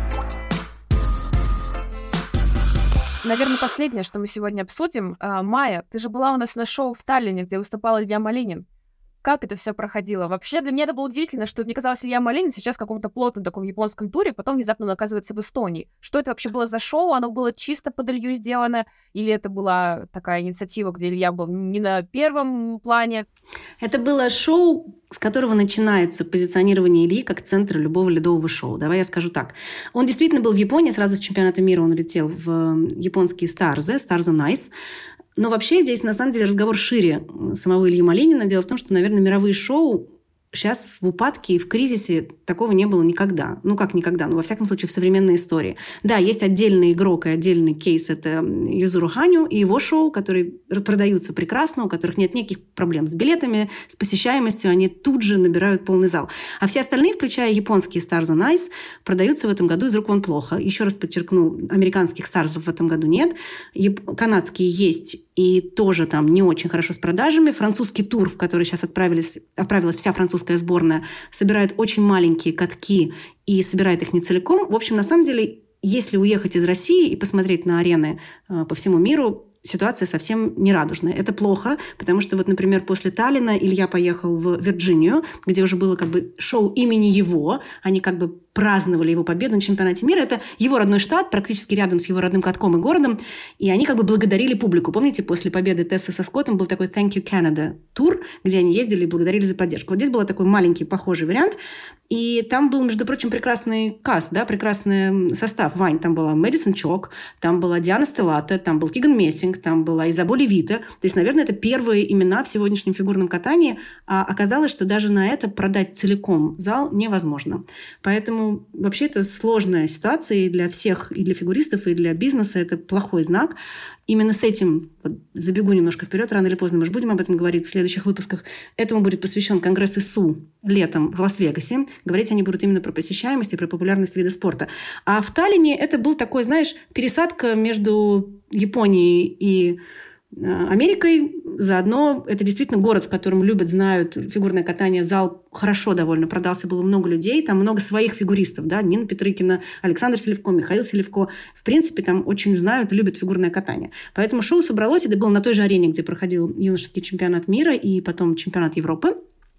Наверное, последнее, что мы сегодня обсудим. Майя, ты же была у нас на шоу в Таллине, где выступал Илья Малинин. Как это все проходило? Вообще для меня это было удивительно, что мне казалось, Илья Малинин сейчас в каком-то плотном таком японском туре, потом внезапно он оказывается в Эстонии. Что это вообще было за шоу? Оно было чисто под Илью сделано? Или это была такая инициатива, где Илья был не на первом плане? Это было шоу, с которого начинается позиционирование Ильи как центра любого ледового шоу. Давай я скажу так. Он действительно был в Японии, сразу с чемпионата мира он улетел в японские Старзы, Stars on Ice. Но вообще здесь, на самом деле, разговор шире самого Ильи Малинина. Дело в том, что, наверное, мировые шоу сейчас в упадке и в кризисе такого не было никогда. Ну, как никогда, но во всяком случае в современной истории. Да, есть отдельный игрок и отдельный кейс. Это Юзуру Ханю и его шоу, которые продаются прекрасно, у которых нет никаких проблем с билетами, с посещаемостью. Они тут же набирают полный зал. А все остальные, включая японские Stars on Ice, продаются в этом году из рук вон плохо. Еще раз подчеркну, американских старзов в этом году нет. Канадские есть, и тоже там не очень хорошо с продажами. Французский тур, в который сейчас отправились, отправилась вся французская сборная, собирает очень маленькие катки и собирает их не целиком. В общем, на самом деле, если уехать из России и посмотреть на арены э, по всему миру, ситуация совсем не радужная. Это плохо, потому что, вот, например, после Таллина Илья поехал в Вирджинию, где уже было как бы шоу имени его. Они как бы праздновали его победу на чемпионате мира. Это его родной штат, практически рядом с его родным катком и городом. И они как бы благодарили публику. Помните, после победы Тессы со Скоттом был такой Thank you Canada тур, где они ездили и благодарили за поддержку. Вот здесь был такой маленький похожий вариант. И там был, между прочим, прекрасный каст, да, прекрасный состав. Вань, там была Мэдисон Чок, там была Диана Стеллата, там был Киган Мессинг, там была Изабелла Вита. То есть, наверное, это первые имена в сегодняшнем фигурном катании. А оказалось, что даже на это продать целиком зал невозможно. Поэтому вообще это сложная ситуация и для всех, и для фигуристов, и для бизнеса. Это плохой знак. Именно с этим, вот, забегу немножко вперед, рано или поздно мы же будем об этом говорить в следующих выпусках, этому будет посвящен Конгресс ИСУ летом в Лас-Вегасе. Говорить они будут именно про посещаемость и про популярность вида спорта. А в Таллине это был такой, знаешь, пересадка между Японией и Америкой. Заодно это действительно город, в котором любят, знают фигурное катание. Зал хорошо довольно продался, было много людей. Там много своих фигуристов. Да? Нина Петрыкина, Александр Селевко, Михаил Селевко. В принципе, там очень знают и любят фигурное катание. Поэтому шоу собралось. Это было на той же арене, где проходил юношеский чемпионат мира и потом чемпионат Европы.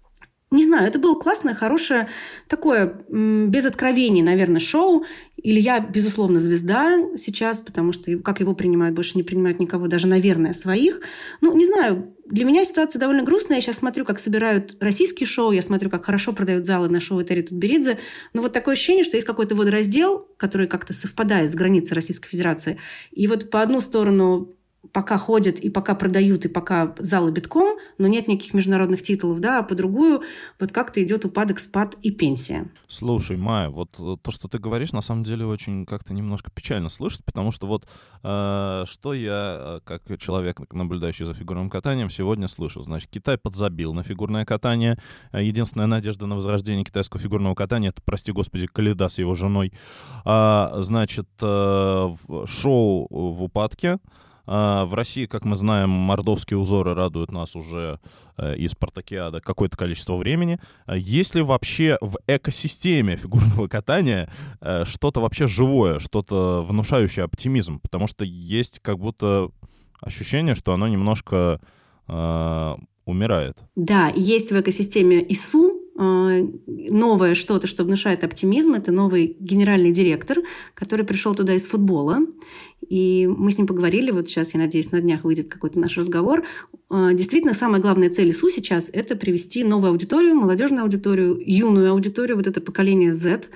Не знаю, это было классное, хорошее, такое, без откровений, наверное, шоу. Илья, безусловно, звезда сейчас, потому что как его принимают, больше не принимают никого, даже, наверное, своих. Ну, не знаю, для меня ситуация довольно грустная. Я сейчас смотрю, как собирают российские шоу, я смотрю, как хорошо продают залы на шоу Этери Тутберидзе. Но вот такое ощущение, что есть какой-то водораздел, который как-то совпадает с границей Российской Федерации. И вот по одну сторону пока ходят и пока продают, и пока залы битком, но нет никаких международных титулов, да, а по другую вот как-то идет упадок, спад и пенсия. Слушай, Майя, вот то, что ты говоришь, на самом деле очень как-то немножко печально слышать, потому что вот э, что я, как человек, наблюдающий за фигурным катанием, сегодня слышу. Значит, Китай подзабил на фигурное катание. Единственная надежда на возрождение китайского фигурного катания — это, прости господи, Коляда с его женой. А, значит, э, шоу в упадке. В России, как мы знаем, мордовские узоры радуют нас уже из спартакиады какое-то количество времени. Есть ли вообще в экосистеме фигурного катания что-то вообще живое, что-то внушающее оптимизм? Потому что есть как будто ощущение, что оно немножко э, умирает. Да, есть в экосистеме ИСУ новое что-то, что внушает оптимизм. Это новый генеральный директор, который пришел туда из футбола. И мы с ним поговорили. Вот сейчас, я надеюсь, на днях выйдет какой-то наш разговор. Действительно, самая главная цель ИСУ сейчас – это привести новую аудиторию, молодежную аудиторию, юную аудиторию, вот это поколение Z.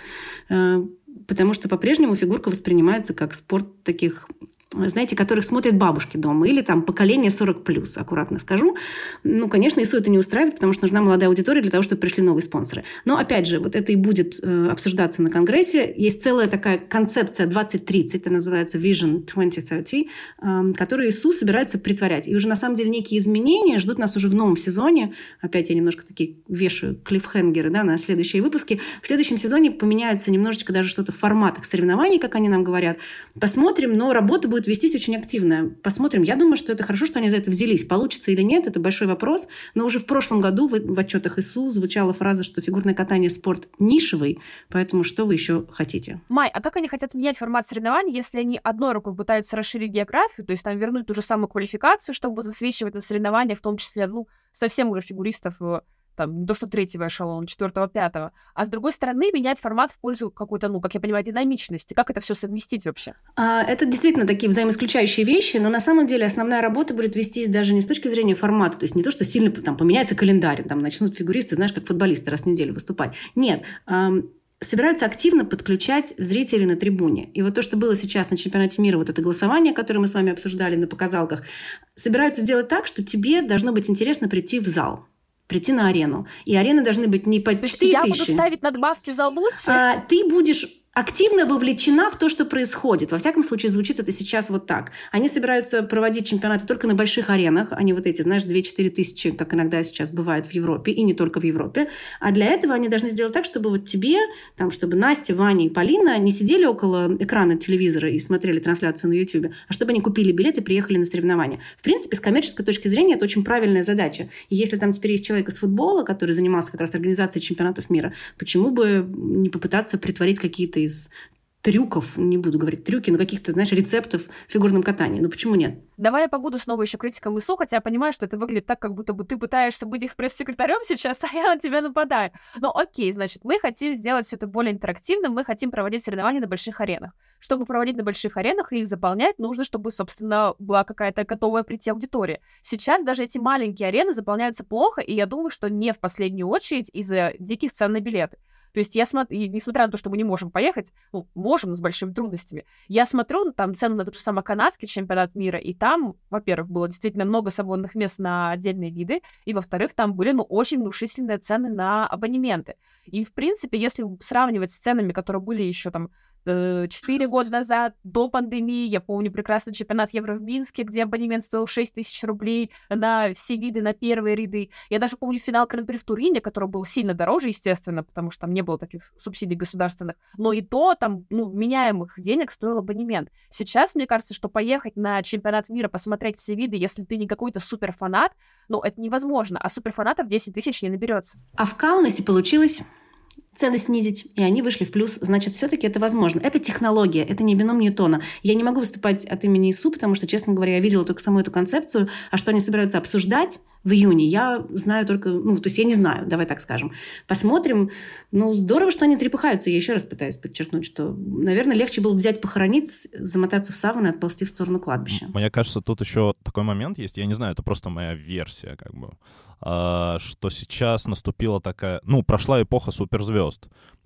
Потому что по-прежнему фигурка воспринимается как спорт таких, знаете, которых смотрят бабушки дома, или там поколение сорок плюс, аккуратно скажу. Ну, конечно, ИСУ это не устраивает, потому что нужна молодая аудитория для того, чтобы пришли новые спонсоры. Но, опять же, вот это и будет э, обсуждаться на Конгрессе. Есть целая такая концепция двадцать тридцать, это называется Vision двадцать тридцать, э, которую ИСУ собирается притворять. И уже, на самом деле, некие изменения ждут нас уже в новом сезоне. Опять я немножко такие вешаю клиффхенгеры, да, на следующие выпуски. В следующем сезоне поменяется немножечко даже что-то в форматах соревнований, как они нам говорят. Посмотрим, но работа будет вестись очень активно. Посмотрим. Я думаю, что это хорошо, что они за это взялись. Получится или нет, это большой вопрос. Но уже в прошлом году в, в отчетах ИСУ звучала фраза, что фигурное катание – спорт нишевый, поэтому что вы еще хотите? Май, а как они хотят менять формат соревнований, если они одной рукой пытаются расширить географию, то есть там вернуть ту же самую квалификацию, чтобы засвечивать на соревнования, в том числе, ну, совсем уже фигуристов, там, не то что третьего эшелона, четвертого, пятого, а с другой стороны менять формат в пользу какой-то, ну, как я понимаю, динамичности. Как это все совместить вообще? А, это действительно такие взаимоисключающие вещи, но на самом деле основная работа будет вестись даже не с точки зрения формата, то есть не то, что сильно там поменяется календарь, там начнут фигуристы, знаешь, как футболисты раз в неделю выступать. Нет, собираются активно подключать зрителей на трибуне. И вот то, что было сейчас на чемпионате мира, вот это голосование, которое мы с вами обсуждали на показалках, собираются сделать так, что тебе должно быть интересно прийти в зал, прийти на арену. И арены должны быть не по четыре тысячи. Я буду ставить надбавки за лучше? А, ты будешь активно вовлечена в то, что происходит. Во всяком случае, звучит это сейчас вот так. Они собираются проводить чемпионаты только на больших аренах, а не вот эти, знаешь, две-четыре тысячи, как иногда сейчас бывает в Европе, и не только в Европе. А для этого они должны сделать так, чтобы вот тебе, там, чтобы Настя, Ваня и Полина не сидели около экрана телевизора и смотрели трансляцию на YouTube, а чтобы они купили билет и приехали на соревнования. В принципе, с коммерческой точки зрения это очень правильная задача. И если там теперь есть человек из футбола, который занимался как раз организацией чемпионатов мира, почему бы не попытаться притворить какие-то из трюков, не буду говорить трюки, но каких-то, знаешь, рецептов в фигурном катании. Ну почему нет? Давай я побуду снова еще критиком ИСУ, хотя я понимаю, что это выглядит так, как будто бы ты пытаешься быть их пресс-секретарем сейчас, а я на тебя нападаю. Но окей, значит, мы хотим сделать все это более интерактивным, мы хотим проводить соревнования на больших аренах. Чтобы проводить на больших аренах и их заполнять, нужно, чтобы, собственно, была какая-то готовая прийти аудитория. Сейчас даже эти маленькие арены заполняются плохо, и я думаю, что не в последнюю очередь из-за диких цен на билеты. То есть я смотрю, несмотря на то, что мы не можем поехать, ну, можем, но с большими трудностями, я смотрю ну, там цену на тот же самый канадский чемпионат мира, и там, во-первых, было действительно много свободных мест на отдельные виды, и, во-вторых, там были, ну, очень внушительные цены на абонементы. И, в принципе, если сравнивать с ценами, которые были еще там четыре года назад, до пандемии, я помню прекрасный чемпионат Евро в Минске, где абонемент стоил шесть тысяч рублей на все виды, на первые ряды. Я даже помню финал Гран-при в Турине, который был сильно дороже, естественно, потому что там не было таких субсидий государственных, но и то там, ну, меняемых денег стоил абонемент. Сейчас, мне кажется, что поехать на чемпионат мира, посмотреть все виды, если ты не какой-то суперфанат, ну, это невозможно, а суперфанатов десять тысяч не наберется. А в Каунасе получилось цены снизить, и они вышли в плюс. Значит, все-таки это возможно. Это технология, это не бином Ньютона. Я не могу выступать от имени ИСУ, потому что, честно говоря, я видела только саму эту концепцию, а что они собираются обсуждать в июне, я знаю только... Ну, то есть я не знаю, давай так скажем. Посмотрим. Ну, здорово, что они трепыхаются. Я еще раз пытаюсь подчеркнуть, что, наверное, легче было бы взять похоронить, замотаться в саван и отползти в сторону кладбища. Мне кажется, тут еще такой момент есть. Я не знаю, это просто моя версия, как бы. Что сейчас наступила такая... Ну, прошла эпоха суперзвезд.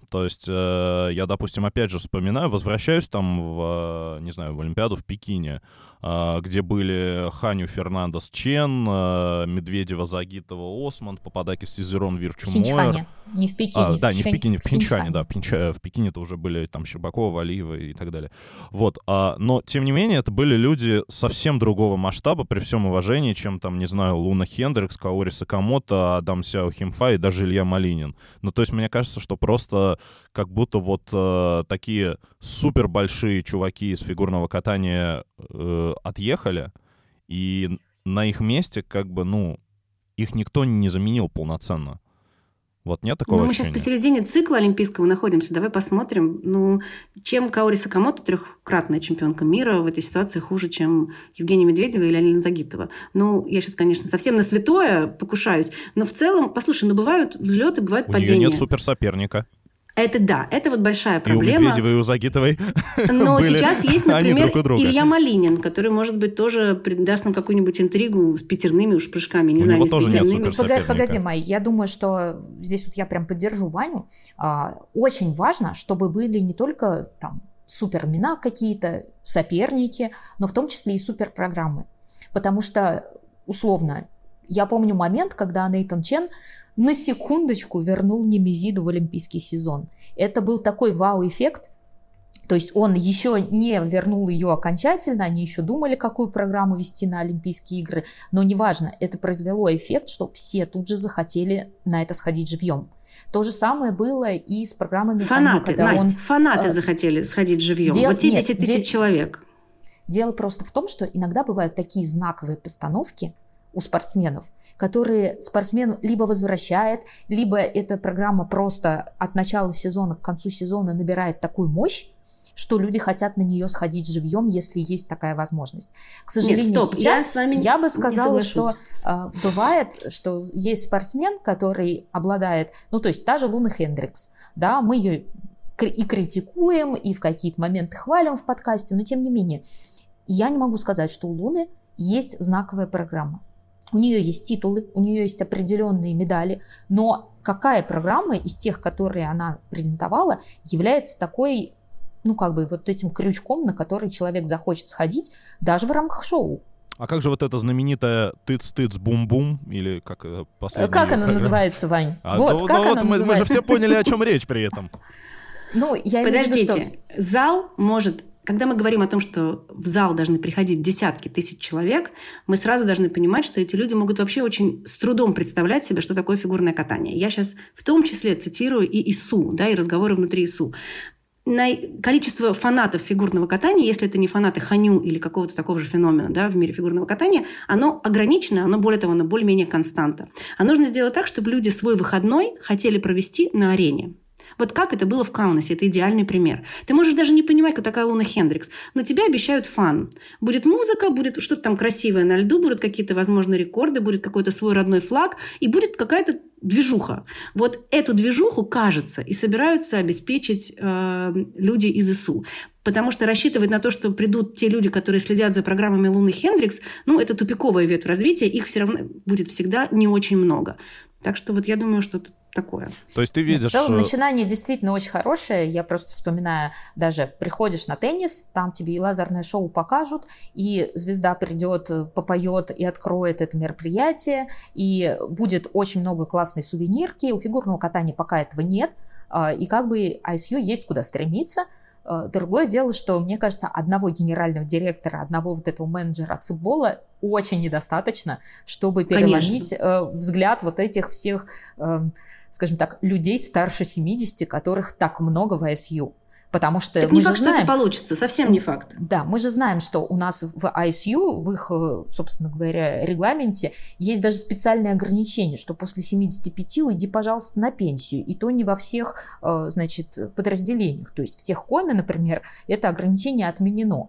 То есть э, я, допустим, опять же вспоминаю, возвращаюсь там в, не знаю, в Олимпиаду в Пекине, э, где были Ханю Фернандес Чен, э, Медведева, Загитова, Осман, Пападакис, Сизерон, Вирчу Мойер. Не в Пекине. А, в да, Пхенчхане, не в Пекине, в Пхенчхане, Пхенчхане. да, в, Пхенчхане, в Пекине-то уже были там Щербакова, Алиева и так далее. Вот, а, но, тем не менее, это были люди совсем другого масштаба, при всем уважении, чем там, не знаю, Луна Хендрикс, Каори Сакамото, Адам Сяо Химфа и даже Илья Малинин. Ну, то есть, мне кажется, что просто как будто вот э, такие супер большие чуваки из фигурного катания э, отъехали, и на их месте как бы, ну, их никто не заменил полноценно. Вот нет такого Ну, мы ощущения? сейчас посередине цикла олимпийского находимся. Давай посмотрим, ну, чем Каори Сакамото, трехкратная чемпионка мира, в этой ситуации хуже, чем Евгения Медведева или Алина Загитова. Ну, я сейчас, конечно, совсем на святое покушаюсь, но в целом, послушай, ну, бывают взлеты, бывают У падения. У нее нет суперсоперника. Это да, это вот большая проблема. И у Медведевой, и у Загитовой Но были сейчас есть, они например, друг у друга. Илья Малинин, который, может быть, тоже придаст нам какую-нибудь интригу с пятерными уж прыжками. Не У знаю, него не с тоже нет пятерными. суперсоперника. Погоди, погоди, Май, я думаю, что здесь вот я прям поддержу Ваню. А, очень важно, чтобы были не только там супермена какие-то, соперники, но в том числе и суперпрограммы. Потому что, условно, я помню момент, когда Нейтан Чен на секундочку вернул Немезиду в олимпийский сезон. Это был такой вау-эффект. То есть он еще не вернул ее окончательно, они еще думали, какую программу вести на Олимпийские игры, но неважно, это произвело эффект, что все тут же захотели на это сходить живьем. То же самое было и с программами... Фанаты, когда Настя, он, фанаты э, захотели сходить живьем. дел... Вот те Нет, десять тысяч дел... человек. Дело просто в том, что иногда бывают такие знаковые постановки у спортсменов, которые спортсмен либо возвращает, либо эта программа просто от начала сезона к концу сезона набирает такую мощь, что люди хотят на нее сходить живьем, если есть такая возможность. К сожалению, Нет, стоп, сейчас я, с вами я бы сказала, не что э, бывает, что есть спортсмен, который обладает, ну то есть та же Луна Хендрикс, да, мы ее и критикуем, и в какие-то моменты хвалим в подкасте, но тем не менее, я не могу сказать, что у Луны есть знаковая программа. У нее есть титулы, у нее есть определенные медали, но какая программа из тех, которые она презентовала, является такой, ну как бы вот этим крючком, на который человек захочет сходить, даже в рамках шоу? А как же вот эта знаменитая тыц-тыц-бум-бум, или как последняя... Как она называется, Вань? А, вот, ну, как ну, она вот мы, называется? мы же все поняли, о чем речь при этом. Ну, я Подождите, имею в виду, что... зал может... Когда мы говорим о том, что в зал должны приходить десятки тысяч человек, мы сразу должны понимать, что эти люди могут вообще очень с трудом представлять себе, что такое фигурное катание. Я сейчас в том числе цитирую и ИСУ, да, и разговоры внутри ИСУ. На количество фанатов фигурного катания, если это не фанаты Ханю или какого-то такого же феномена, да, в мире фигурного катания, оно ограничено, оно, более того, оно более-менее константа. А нужно сделать так, чтобы люди свой выходной хотели провести на арене. Вот как это было в Каунасе, это идеальный пример. Ты можешь даже не понимать, кто такая Луна Хендрикс, но тебе обещают фан. Будет музыка, будет что-то там красивое на льду, будут какие-то, возможно, рекорды, будет какой-то свой родной флаг, и будет какая-то движуха. Вот эту движуху, кажется, и собираются обеспечить э, люди из ИСУ. Потому что рассчитывать на то, что придут те люди, которые следят за программами Луны Хендрикс, ну, это тупиковая ветвь развития, их все равно будет всегда не очень много. Так что вот я думаю, что это такое. То есть ты видишь... В целом, начинание действительно очень хорошее. Я просто вспоминаю, даже приходишь на теннис, там тебе и лазерное шоу покажут, и звезда придет, попоет и откроет это мероприятие, и будет очень много классной сувенирки. У фигурного катания пока этого нет, и как бы ай эс ю есть куда стремиться. Другое дело, что, мне кажется, одного генерального директора, одного вот этого менеджера от футбола очень недостаточно, чтобы переломить Конечно. взгляд вот этих всех, скажем так, людей старше семидесяти, которых так много в ай эс ю. Потому что так мы не же факт, знаем, что это получится, совсем не факт. Да, мы же знаем, что у нас в ай эс ю, в их, собственно говоря, регламенте есть даже специальные ограничения, что после семидесяти пяти уйди, пожалуйста, на пенсию. И то не во всех, значит, подразделениях. То есть в техкоме, например, это ограничение отменено.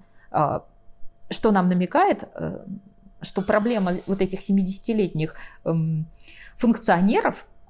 Что нам намекает, что проблема вот этих семидесятилетних функционеров,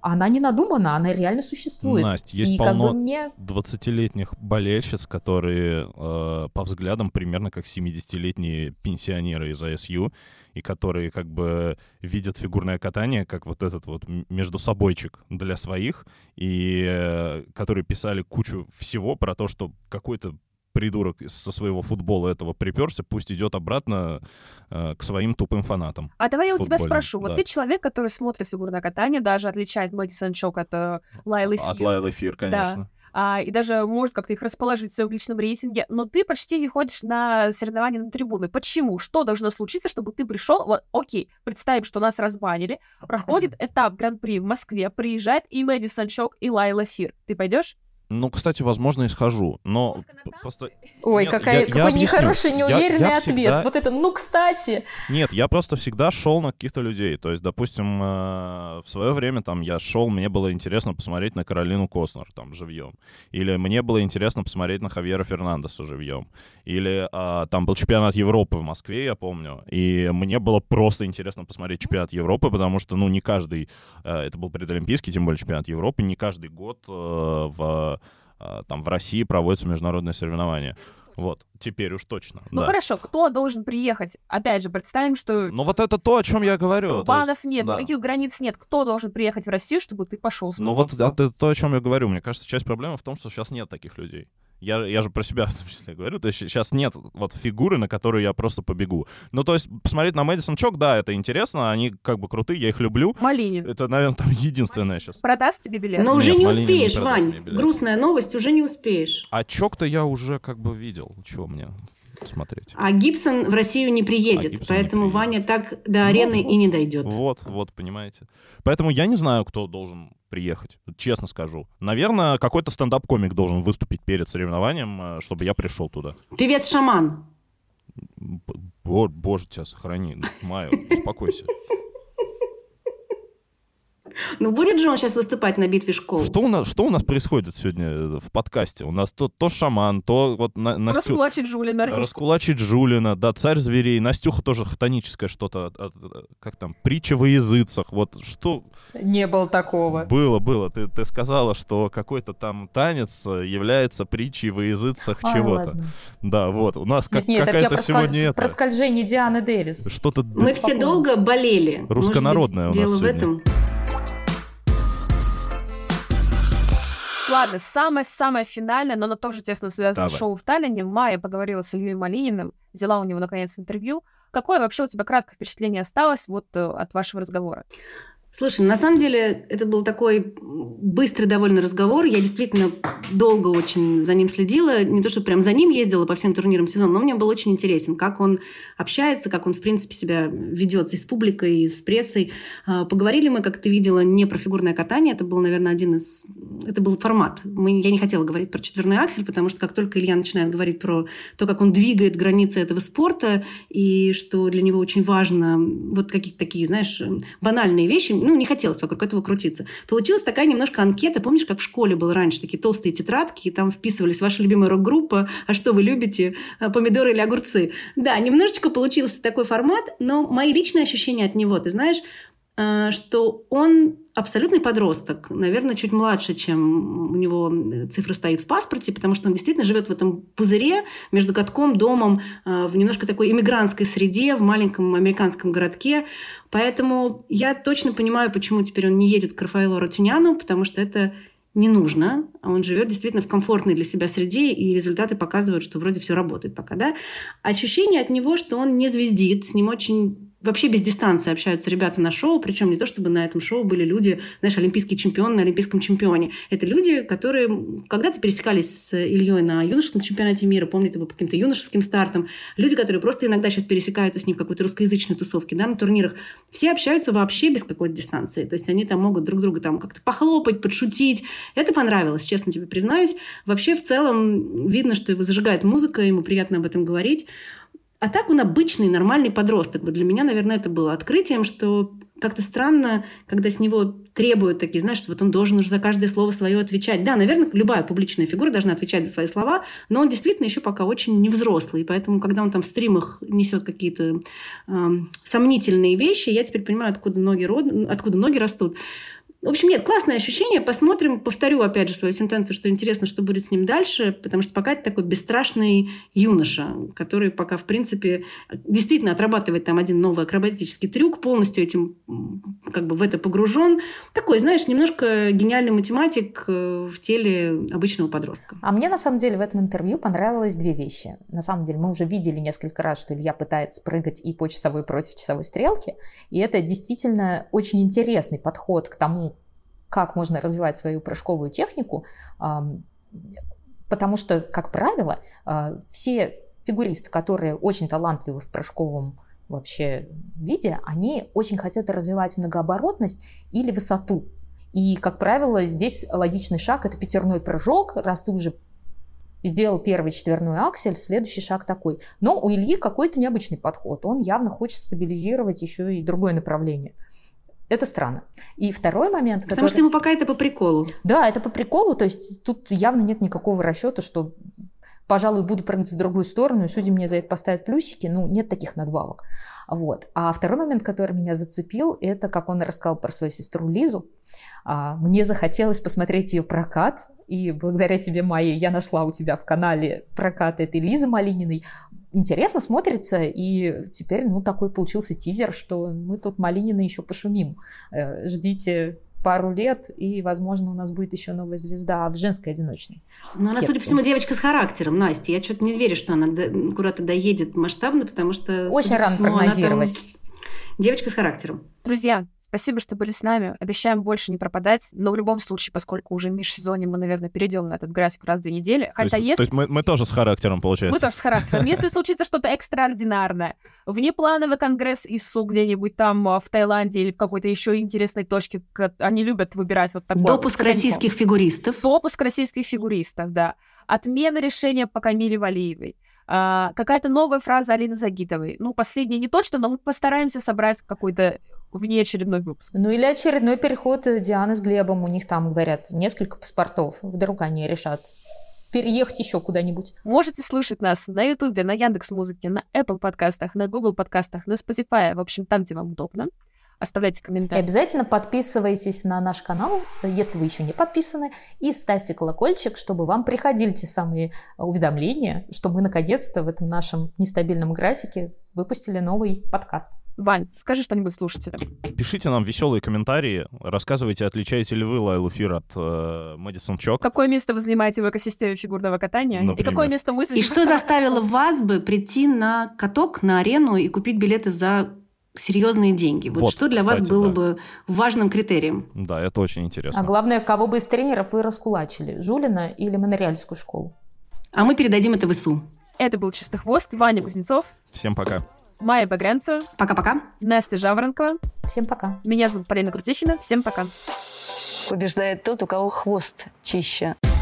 она не надумана, она реально существует. Настя, есть и полно как бы мне... двадцатилетних болельщиц, которые э, по взглядам примерно как семидесятилетние пенсионеры из АСЮ, и которые как бы видят фигурное катание как вот этот вот междусобойчик для своих, и э, которые писали кучу всего про то, что какой-то придурок со своего футбола этого приперся, пусть идет обратно э, к своим тупым фанатам. А давай я у тебя футбольным. спрошу. Да. Вот ты человек, который смотрит фигурное катание, даже отличает Мэдисон Чок от э, Лайлы Фир. От Лайлы Фир, конечно. Да. А, и даже может как-то их расположить в своем личном рейтинге, но ты почти не ходишь на соревнования на трибуны. Почему? Что должно случиться, чтобы ты пришел? Вот, окей, представим, что нас разбанили, проходит этап Гран-при в Москве, приезжает и Мэдисон Чок, и Лайла Фир. Ты пойдешь? Ну, кстати, возможно, и схожу, но... Просто... Ой, Нет, какая, я, какой я объясню. нехороший, неуверенный я, я ответ. всегда... Вот это, ну, кстати. Нет, я просто всегда шел на каких-то людей. То есть, допустим, э, в свое время там я шел, мне было интересно посмотреть на Каролину Костнер там живьем. Или мне было интересно посмотреть на Хавьера Фернандеса живьем. Или э, там был чемпионат Европы в Москве, я помню. И мне было просто интересно посмотреть чемпионат Европы, потому что, ну, не каждый... Э, это был предолимпийский, тем более чемпионат Европы, не каждый год э, в... там в России проводятся международные соревнования. Вот, теперь уж точно. Ну да. хорошо, кто должен приехать? Опять же, представим, что... Ну вот это то, о чем я говорю. Банов есть, нет, да. никаких границ нет. Кто должен приехать в Россию, чтобы ты пошел с Ну вот это то, о чем я говорю. Мне кажется, часть проблемы в том, что сейчас нет таких людей. Я, я же про себя в том числе говорю, то есть сейчас нет вот фигуры, на которую я просто побегу. Ну, то есть посмотреть на Мэдисон Чок, да, это интересно, они как бы крутые, я их люблю. Малинин. Это, наверное, там единственное сейчас. Продаст тебе билет? Но уже Нет, не Малинин не успеешь, продаст Вань. мне билет. Грустная новость, уже не успеешь. А Чок-то я уже как бы видел. Чего мне смотреть? А Гибсон в Россию не приедет, А Гибсон поэтому не приедет. Ваня так до арены Ну, и не дойдет. Вот, вот, понимаете. Поэтому я не знаю, кто должен приехать, честно скажу. Наверное, какой-то стендап-комик должен выступить перед соревнованием, чтобы я пришел туда. Певец-шаман. Бо- Боже, тебя сохрани. Майя, успокойся. Ну, будет же он сейчас выступать на битве школ? Что у нас, что у нас происходит сегодня в подкасте? У нас то, то шаман, то вот на, Настю... Раскулачить Жулина. Раскулачить Жулина, да, царь зверей. Настюха тоже хтоническое что-то, от- от- как там, притча во языцах. Вот что... Не было такого. Было, было. Ты, ты сказала, что какой-то там танец является притчей во языцах Ай, чего-то. ладно. Да, вот. У нас как, Нет, нет, это я какая-то про, сегодня скаль- это... про скольжение Дианы Дэвис. Что-то... Мы все Спокойно. долго болели. Руссконародное Может быть, у нас дело в сегодня. этом. Ладно, самое-самое финальное, но оно тоже тесно связано с Давай. шоу в Таллине. В мае поговорила с Ильей Малининым, взяла у него, наконец, интервью. Какое вообще у тебя краткое впечатление осталось вот э, от вашего разговора? Слушай, на самом деле это был такой быстрый довольно разговор. Я действительно долго очень за ним следила. Не то, что прям за ним ездила по всем турнирам сезона, но мне был очень интересен, как он общается, как он, в принципе, себя ведет и с публикой, и с прессой. Поговорили мы, как ты видела, не про фигурное катание. Это был, наверное, один из... Это был формат. Мы... Я не хотела говорить про четверной аксель, потому что как только Илья начинает говорить про то, как он двигает границы этого спорта, и что для него очень важно вот какие-то такие, знаешь, банальные вещи, ну, не хотелось вокруг этого крутиться. Получилась такая немножко анкета. Помнишь, как в школе было раньше? Такие толстые тетрадки, и там вписывались ваша любимая рок-группа, а что вы любите, помидоры или огурцы. Да, немножечко получился такой формат, но мои личные ощущения от него, ты знаешь, что он абсолютный подросток, наверное, чуть младше, чем у него цифра стоит в паспорте, потому что он действительно живет в этом пузыре между катком, домом, в немножко такой иммигрантской среде, в маленьком американском городке. Поэтому я точно понимаю, почему теперь он не едет к Рафаэлу Арутюняну, потому что это не нужно. Он живет действительно в комфортной для себя среде, и результаты показывают, что вроде все работает пока, да. Ощущение от него, что он не звездит, с ним очень... Вообще без дистанции общаются ребята на шоу, причем не то, чтобы на этом шоу были люди, знаешь, олимпийские чемпионы на олимпийском чемпионе. Это люди, которые когда-то пересекались с Ильей на юношеском чемпионате мира, помните его по каким-то юношеским стартам. Люди, которые просто иногда сейчас пересекаются с ним в какой-то русскоязычной тусовке, да, на турнирах. Все общаются вообще без какой-то дистанции. То есть они там могут друг друга там как-то похлопать, подшутить. Это понравилось, честно тебе признаюсь. Вообще в целом видно, что его зажигает музыка, ему приятно об этом говорить. А так он обычный, нормальный подросток. Вот для меня, наверное, это было открытием, что как-то странно, когда с него требуют такие, знаешь, что вот он должен уже за каждое слово свое отвечать. Да, наверное, любая публичная фигура должна отвечать за свои слова, но он действительно еще пока очень невзрослый. И поэтому, когда он там в стримах несет какие-то э, сомнительные вещи, я теперь понимаю, откуда ноги, род... откуда ноги растут. В общем, нет, классное ощущение. Посмотрим, повторю опять же свою сентенцию, что интересно, что будет с ним дальше, потому что пока это такой бесстрашный юноша, который пока, в принципе, действительно отрабатывает там один новый акробатический трюк, полностью этим как бы в это погружен. Такой, знаешь, немножко гениальный математик в теле обычного подростка. А мне, на самом деле, в этом интервью понравилось две вещи. На самом деле, мы уже видели несколько раз, что Илья пытается прыгать и по часовой, и против часовой стрелки, и это действительно очень интересный подход к тому, как можно развивать свою прыжковую технику, потому что, как правило, все фигуристы, которые очень талантливы в прыжковом вообще виде, они очень хотят развивать многооборотность или высоту. И, как правило, здесь логичный шаг – это пятерной прыжок, раз ты уже сделал первый четверной аксель, следующий шаг такой. Но у Ильи какой-то необычный подход, он явно хочет стабилизировать еще и другое направление. Это странно. И второй момент... Потому который... что ему пока это по приколу. Да, это по приколу, то есть тут явно нет никакого расчета, что, пожалуй, буду прыгать в другую сторону, и судьи мне за это поставят плюсики. Ну, нет таких надбавок. Вот. А второй момент, который меня зацепил, это как он рассказал про свою сестру Лизу. Мне захотелось посмотреть ее прокат, и благодаря тебе, Майя, я нашла у тебя в канале прокат этой Лизы Малининой. Интересно смотрится, и теперь, ну, такой получился тизер, что мы тут Малинина еще пошумим. Ждите пару лет, и, возможно, у нас будет еще новая звезда в женской одиночной. Но она, судя по всему, девочка с характером, Настя. Я что-то не верю, что она до... куда-то доедет масштабно, потому что... Очень рано всему, прогнозировать. Там... Девочка с характером. Друзья, спасибо, что были с нами. Обещаем больше не пропадать. Но в любом случае, поскольку уже в межсезонье, мы, наверное, перейдем на этот график раз в две недели. Хотя то есть, если... то есть мы, мы тоже с характером, получается? Мы тоже с характером. Если случится что-то экстраординарное, внеплановый конгресс ИСУ где-нибудь там в Таиланде или в какой-то еще интересной точке, они любят выбирать вот такое. Допуск вот, российских фигуристов. Допуск российских фигуристов, да. Отмена решения по Камиле Валиевой. А, какая-то новая фраза Алины Загитовой. Ну, последняя не точно, но мы постараемся собрать какой-то внеочередной выпуск. Ну, или очередной переход Дианы с Глебом. У них там, говорят, несколько паспортов. Вдруг они решат переехать еще куда-нибудь. Можете слышать нас на Ютубе, на Яндекс.Музыке, на Apple подкастах, на Google подкастах, на Spotify, в общем, там, где вам удобно. Оставляйте комментарии. И обязательно подписывайтесь на наш канал, если вы еще не подписаны, и ставьте колокольчик, чтобы вам приходили те самые уведомления, что мы наконец-то в этом нашем нестабильном графике выпустили новый подкаст. Вань, скажи что-нибудь слушателям. Пишите нам веселые комментарии, рассказывайте, отличаете ли вы Лайлу Фир от э, Мэдисон Чок. Какое место вы занимаете в экосистеме фигурного катания? Например. И какое место мы занимаем? И что заставило вас бы прийти на каток, на арену и купить билеты за серьезные деньги? Вот, вот что для кстати, вас было да. бы важным критерием? Да, это очень интересно. А главное, кого бы из тренеров вы раскулачили? Жулина или Монреальскую школу? А мы передадим это в ИСУ. Это был «Чистый хвост», Ваня Кузнецов. Всем пока. Майя Багрянцева. Пока-пока. Настя Жаворонкова. Всем пока. Меня зовут Полина Крутихина. Всем пока. Побеждает тот, у кого хвост чище.